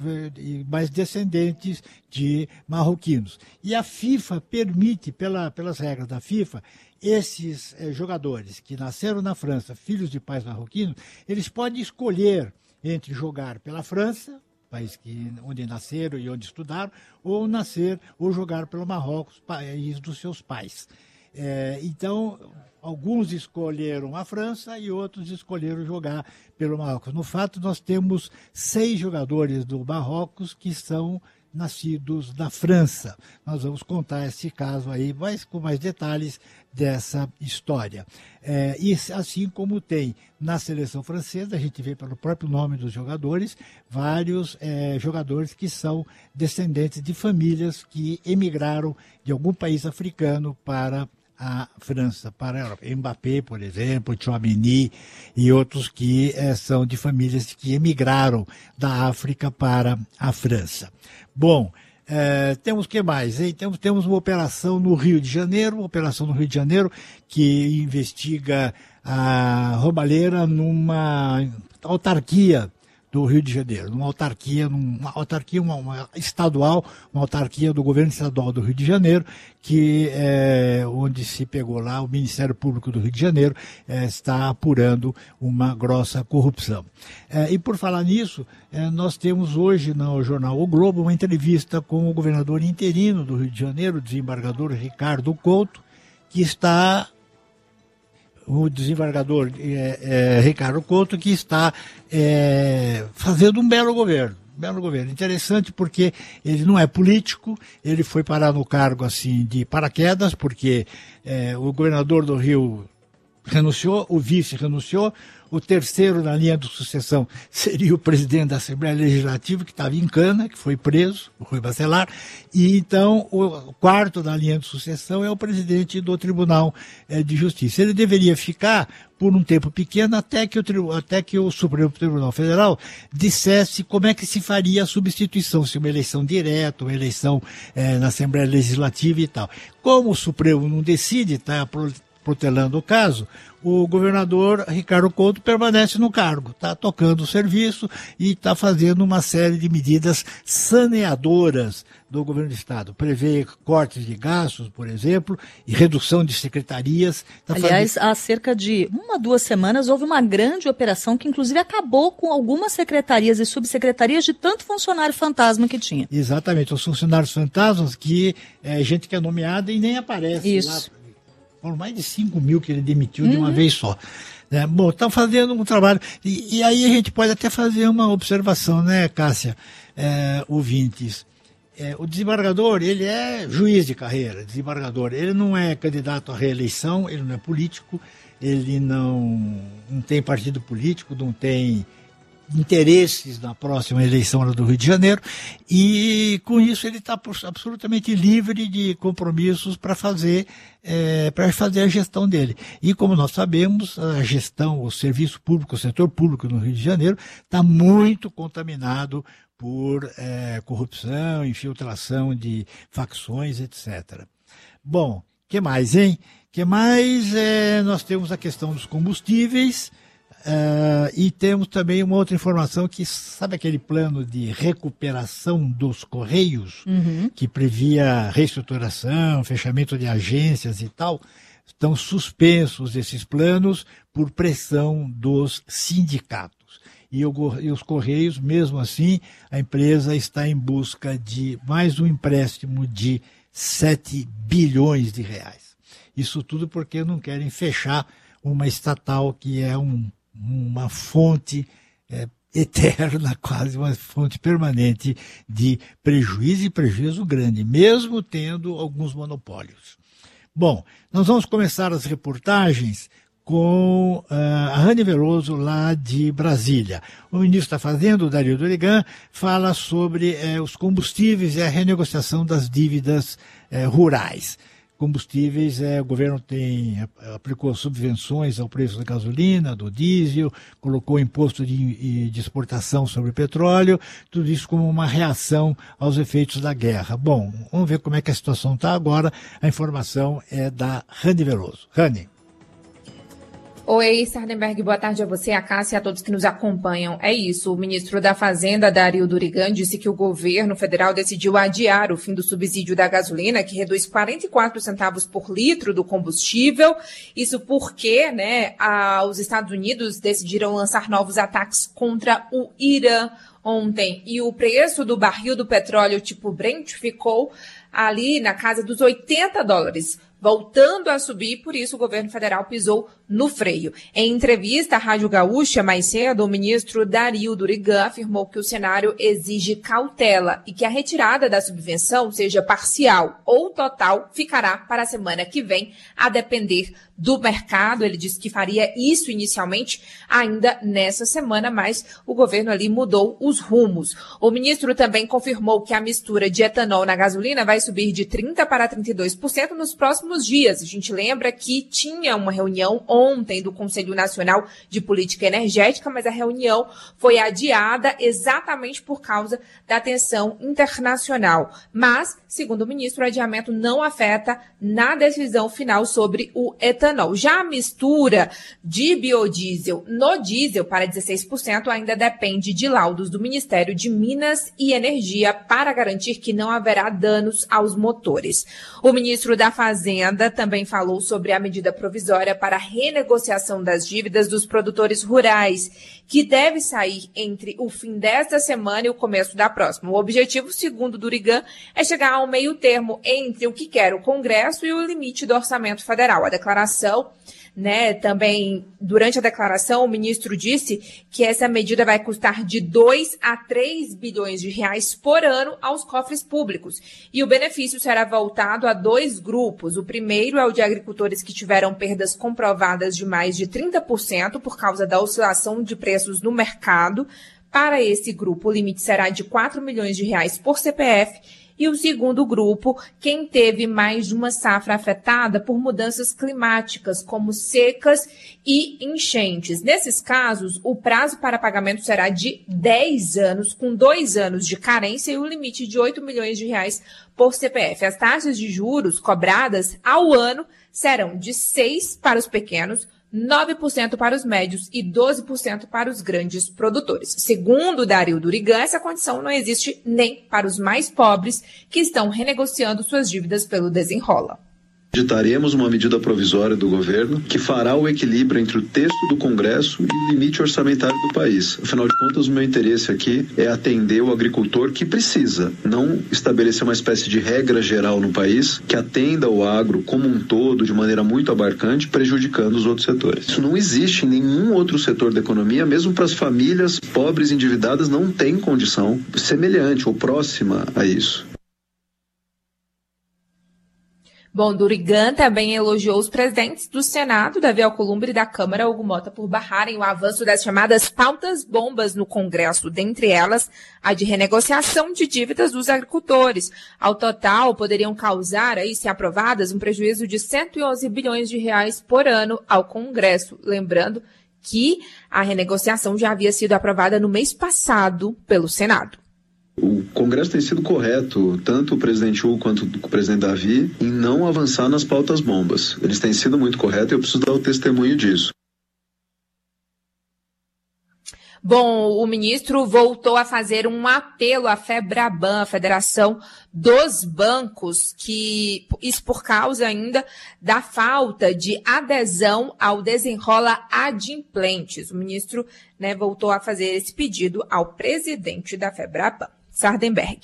mas descendentes de marroquinos. E a FIFA permite, pela, pelas regras da FIFA, esses eh, jogadores que nasceram na França, filhos de pais marroquinos, eles podem escolher entre jogar pela França, país que, onde nasceram e onde estudaram, ou nascer ou jogar pelo Marrocos, país dos seus pais. É, então, alguns escolheram a França e outros escolheram jogar pelo Marrocos. No fato, nós temos seis jogadores do Marrocos que são nascidos na França. Nós vamos contar esse caso aí, mas com mais detalhes dessa história. É, e assim como tem na seleção francesa, a gente vê pelo próprio nome dos jogadores, vários é, jogadores que são descendentes de famílias que emigraram de algum país africano para a França, para a Europa. Mbappé, por exemplo, Tchouaméni e outros que eh, são de famílias que emigraram da África para a França. Bom, eh, temos o que mais? Hein? Temos, temos uma operação no Rio de Janeiro, uma operação no Rio de Janeiro que investiga a roubalheira numa autarquia do Rio de Janeiro, numa autarquia, numa autarquia uma, uma estadual, uma autarquia do governo estadual do Rio de Janeiro, que é, onde se pegou lá, o Ministério Público do Rio de Janeiro é, está apurando uma grossa corrupção. É, e por falar nisso, é, nós temos hoje no jornal O Globo uma entrevista com o governador interino do Rio de Janeiro, o desembargador Ricardo Couto, que está... o desembargador é, é, Ricardo Couto, que está é, fazendo um belo governo. Um belo governo. Interessante porque ele não é político, ele foi parar no cargo assim de paraquedas, porque é, o governador do Rio renunciou, o vice renunciou, o terceiro na linha de sucessão seria o presidente da Assembleia Legislativa, que estava em cana, que foi preso, o Rui Bacelar, e então o quarto na linha de sucessão é o presidente do Tribunal eh, de Justiça. Ele deveria ficar por um tempo pequeno até que, o, até que o Supremo Tribunal Federal dissesse como é que se faria a substituição, se uma eleição direta, uma eleição eh, na Assembleia Legislativa e tal. Como o Supremo não decide, está protelando o caso, o governador Ricardo Couto permanece no cargo, está tocando o serviço e está fazendo uma série de medidas saneadoras do governo do Estado. Prevê cortes de gastos, por exemplo, e redução de secretarias. Tá Aliás, fazendo... há cerca de uma, duas semanas houve uma grande operação que inclusive acabou com algumas secretarias e subsecretarias de tanto funcionário fantasma que tinha. Exatamente, os funcionários fantasmas que é gente que é nomeada e nem aparece Isso. lá. Foram mais de cinco mil que ele demitiu uhum. de uma vez só. Né? Bom, estão fazendo um trabalho. E, e aí a gente pode até fazer uma observação, né, Cássia, é, ouvintes. É, o desembargador, ele é juiz de carreira, desembargador. Ele não é candidato à reeleição, ele não é político, ele não, não tem partido político, não tem interesses na próxima eleição do Rio de Janeiro, e com isso ele está absolutamente livre de compromissos para fazer, é, para fazer a gestão dele. E como nós sabemos, a gestão, o serviço público, o setor público no Rio de Janeiro está muito contaminado por é, corrupção, infiltração de facções, etcétera. Bom, que mais, hein? Que mais? É, nós temos a questão dos combustíveis. Uh, e temos também uma outra informação que, sabe aquele plano de recuperação dos Correios, Uhum. que previa reestruturação, fechamento de agências e tal? Estão suspensos esses planos por pressão dos sindicatos. E, o, e os Correios, mesmo assim, a empresa está em busca de mais um empréstimo de sete bilhões de reais. Isso tudo porque não querem fechar uma estatal que é um, uma fonte é, eterna, quase uma fonte permanente de prejuízo e prejuízo grande, mesmo tendo alguns monopólios. Bom, nós vamos começar as reportagens com uh, a Rani Veloso, lá de Brasília. O ministro da Fazenda, o Dario Dorigan, fala sobre eh, os combustíveis e a renegociação das dívidas eh, rurais. Combustíveis, eh, o governo tem, aplicou subvenções ao preço da gasolina, do diesel, colocou imposto de, de exportação sobre o petróleo, tudo isso como uma reação aos efeitos da guerra. Bom, vamos ver como é que a situação está agora. A informação é da Rani Veloso. Rani. Oi, Sardenberg, boa tarde a você, a Cássia e a todos que nos acompanham. É isso, o ministro da Fazenda, Dario Dorigan, disse que o governo federal decidiu adiar o fim do subsídio da gasolina, que reduz quarenta e quatro centavos por litro do combustível. Isso porque, né, a, os Estados Unidos decidiram lançar novos ataques contra o Irã ontem. E o preço do barril do petróleo tipo Brent ficou ali na casa dos oitenta dólares. Voltando a subir, por isso o governo federal pisou no freio. Em entrevista à Rádio Gaúcha, mais cedo, o ministro Dario Dorigan afirmou que o cenário exige cautela e que a retirada da subvenção, seja parcial ou total, ficará para a semana que vem, a depender do mercado. Ele disse que faria isso inicialmente ainda nessa semana, mas o governo ali mudou os rumos. O ministro também confirmou que a mistura de etanol na gasolina vai subir de trinta por cento para trinta e dois por cento nos próximos dias. A gente lembra que tinha uma reunião ontem do Conselho Nacional de Política Energética, mas a reunião foi adiada exatamente por causa da tensão internacional. Mas, segundo o ministro, o adiamento não afeta na decisão final sobre o etanol. Já a mistura de biodiesel no diesel para dezesseis por cento ainda depende de laudos do Ministério de Minas e Energia para garantir que não haverá danos aos motores. O ministro da Fazenda também falou sobre a medida provisória para a renegociação das dívidas dos produtores rurais, que deve sair entre o fim desta semana e o começo da próxima. O objetivo, segundo Dorigan, é chegar ao meio termo entre o que quer o Congresso e o limite do orçamento federal. A declaração, né, também, durante a declaração, o ministro disse que essa medida vai custar de dois a três bilhões de reais por ano aos cofres públicos. E o benefício será voltado a dois grupos. O primeiro é o de agricultores que tiveram perdas comprovadas de mais de trinta por cento por causa da oscilação de preços no mercado. Para esse grupo, o limite será de quatro milhões de reais por C P F. E o segundo grupo, quem teve mais de uma safra afetada por mudanças climáticas, como secas e enchentes. Nesses casos, o prazo para pagamento será de dez anos, com dois anos de carência e o limite de oito milhões de reais por C P F. As taxas de juros cobradas ao ano serão de seis por cento para os pequenos, nove por cento para os médios e doze por cento para os grandes produtores. Segundo Dario Dorigan, essa condição não existe nem para os mais pobres que estão renegociando suas dívidas pelo Desenrola. Editaremos uma medida provisória do governo que fará o equilíbrio entre o texto do Congresso e o limite orçamentário do país. Afinal de contas, o meu interesse aqui é atender o agricultor que precisa, não estabelecer uma espécie de regra geral no país que atenda o agro como um todo de maneira muito abarcante, prejudicando os outros setores. Isso não existe em nenhum outro setor da economia, mesmo para as famílias pobres endividadas não tem condição semelhante ou próxima a isso. Bom, Dorigan também elogiou os presidentes do Senado, Davi Alcolumbre, e da Câmara, Hugo Mota, por barrarem o avanço das chamadas pautas bombas no Congresso, dentre elas a de renegociação de dívidas dos agricultores. Ao total, poderiam causar, aí, se aprovadas, um prejuízo de cento e onze bilhões de reais por ano ao Congresso. Lembrando que a renegociação já havia sido aprovada no mês passado pelo Senado. O Congresso tem sido correto, tanto o presidente Hugo quanto o presidente Davi, em não avançar nas pautas bombas. Eles têm sido muito corretos e eu preciso dar o testemunho disso. Bom, o ministro voltou a fazer um apelo à FEBRABAN, a Federação dos Bancos, que isso por causa ainda da falta de adesão ao Desenrola Adimplentes. O ministro, né, voltou a fazer esse pedido ao presidente da FEBRABAN, Sardenberg.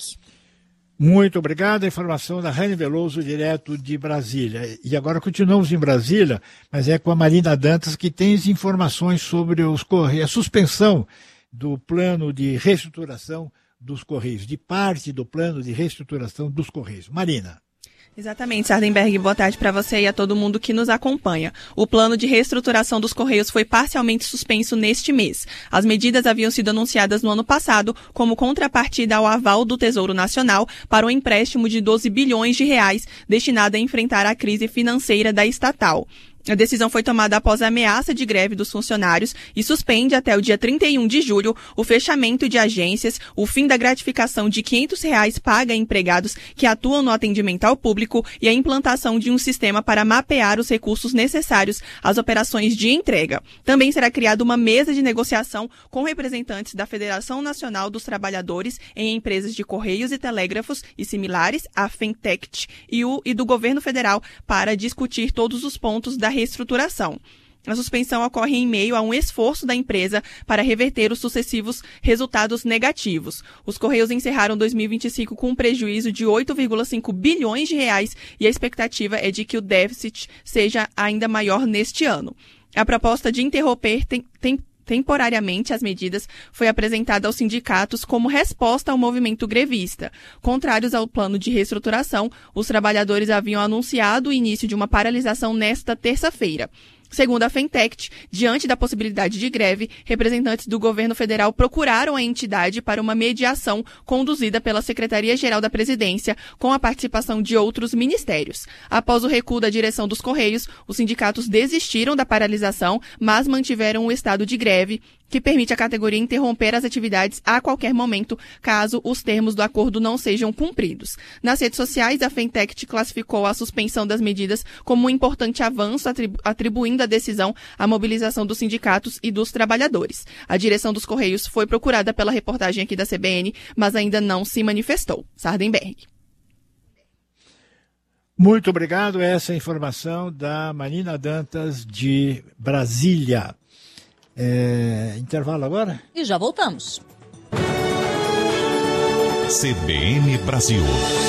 Muito obrigado. A informação da Rani Veloso, direto de Brasília. E agora continuamos em Brasília, mas é com a Marina Dantas, que tem as informações sobre os Correios, a suspensão do plano de reestruturação dos Correios, de parte do plano de reestruturação dos Correios. Marina. Exatamente, Sardenberg, boa tarde para você e a todo mundo que nos acompanha. O plano de reestruturação dos Correios foi parcialmente suspenso neste mês. As medidas haviam sido anunciadas no ano passado como contrapartida ao aval do Tesouro Nacional para um empréstimo de doze bilhões de reais destinado a enfrentar a crise financeira da estatal. A decisão foi tomada após a ameaça de greve dos funcionários e suspende até o dia trinta e um de julho o fechamento de agências, o fim da gratificação de quinhentos reais paga a empregados que atuam no atendimento ao público e a implantação de um sistema para mapear os recursos necessários às operações de entrega. Também será criada uma mesa de negociação com representantes da Federação Nacional dos Trabalhadores em empresas de Correios e Telégrafos e similares, a FENTECT, e, o, e do governo federal para discutir todos os pontos da reestruturação. A suspensão ocorre em meio a um esforço da empresa para reverter os sucessivos resultados negativos. Os Correios encerraram dois mil e vinte e cinco com um prejuízo de oito vírgula cinco bilhões de reais e a expectativa é de que o déficit seja ainda maior neste ano. A proposta de interromper tem, tem temporariamente as medidas foi apresentada aos sindicatos como resposta ao movimento grevista. Contrários ao plano de reestruturação, os trabalhadores haviam anunciado o início de uma paralisação nesta terça-feira. Segundo a FENTECT, diante da possibilidade de greve, representantes do governo federal procuraram a entidade para uma mediação conduzida pela Secretaria-Geral da Presidência, com a participação de outros ministérios. Após o recuo da direção dos Correios, os sindicatos desistiram da paralisação, mas mantiveram o estado de greve, que permite à categoria interromper as atividades a qualquer momento, caso os termos do acordo não sejam cumpridos. Nas redes sociais, a FENTECT classificou a suspensão das medidas como um importante avanço, atribu- atribuindo a decisão à mobilização dos sindicatos e dos trabalhadores. A direção dos Correios foi procurada pela reportagem aqui da C B N, mas ainda não se manifestou. Sardenberg. Muito obrigado. Essa é a informação da Marina Dantas, de Brasília. É, intervalo agora? E já voltamos. C B N Brasil.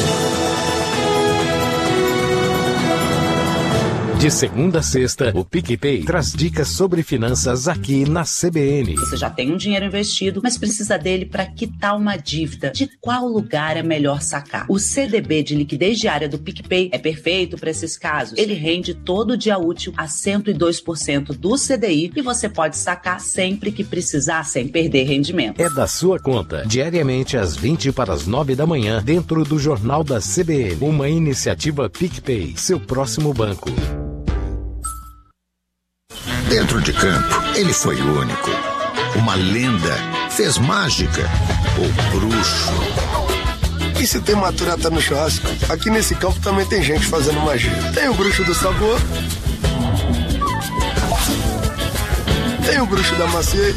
De segunda a sexta, o PicPay traz dicas sobre finanças aqui na C B N. Você já tem um dinheiro investido, mas precisa dele para quitar uma dívida. De qual lugar é melhor sacar? O C D B de liquidez diária do PicPay é perfeito para esses casos. Ele rende todo dia útil a cento e dois por cento do C D I e você pode sacar sempre que precisar, sem perder rendimento. É da sua conta, diariamente às vinte para as nove da manhã, dentro do Jornal da C B N. Uma iniciativa PicPay, seu próximo banco. Dentro de campo, ele foi único. Uma lenda, fez mágica, o bruxo. E se tem maturata no churrasco, aqui nesse campo também tem gente fazendo magia. Tem o bruxo do sabor, tem o bruxo da maciez,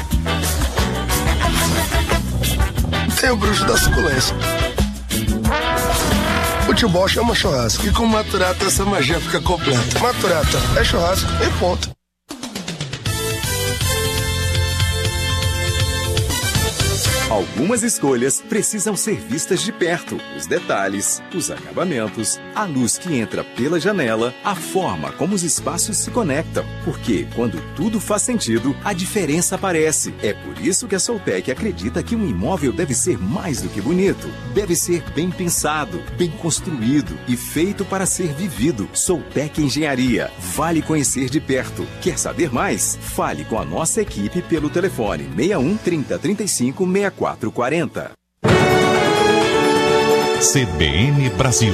tem o bruxo da suculência. Futebol chama churrasco e com maturata essa magia fica completa. Maturata é churrasco e ponto. Algumas escolhas precisam ser vistas de perto. Os detalhes, os acabamentos, a luz que entra pela janela, a forma como os espaços se conectam. Porque quando tudo faz sentido, a diferença aparece. É por isso que a Soltec acredita que um imóvel deve ser mais do que bonito. Deve ser bem pensado, bem construído e feito para ser vivido. Soltec Engenharia. Vale conhecer de perto. Quer saber mais? Fale com a nossa equipe pelo telefone seis um, trinta, trinta e cinco, sessenta e quatro quarenta. C B N Brasil.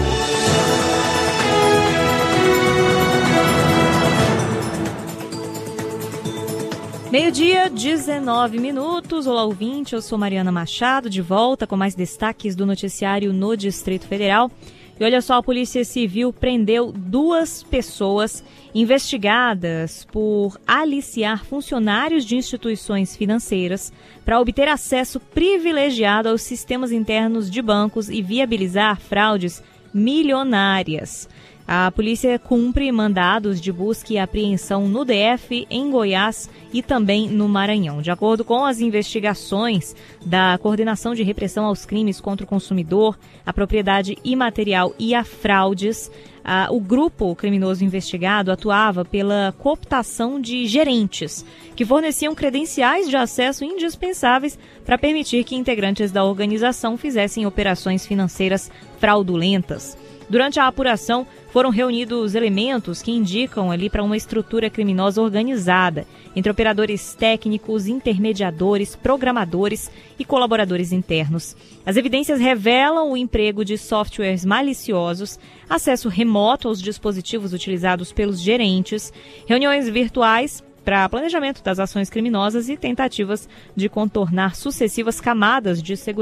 Meio-dia, dezenove minutos. Olá, ouvinte. Eu sou Mariana Machado, de volta com mais destaques do noticiário no Distrito Federal. E olha só, a Polícia Civil prendeu duas pessoas investigadas por aliciar funcionários de instituições financeiras para obter acesso privilegiado aos sistemas internos de bancos e viabilizar fraudes milionárias. A polícia cumpre mandados de busca e apreensão no D F, em Goiás e também no Maranhão. De acordo com as investigações da Coordenação de Repressão aos Crimes contra o Consumidor, a Propriedade Imaterial e a Fraudes, a, o grupo criminoso investigado atuava pela cooptação de gerentes, que forneciam credenciais de acesso indispensáveis para permitir que integrantes da organização fizessem operações financeiras fraudulentas. Durante a apuração, foram reunidos elementos que indicam ali para uma estrutura criminosa organizada, entre operadores técnicos, intermediadores, programadores e colaboradores internos. As evidências revelam o emprego de softwares maliciosos, acesso remoto aos dispositivos utilizados pelos gerentes, reuniões virtuais para planejamento das ações criminosas e tentativas de contornar sucessivas camadas de segurança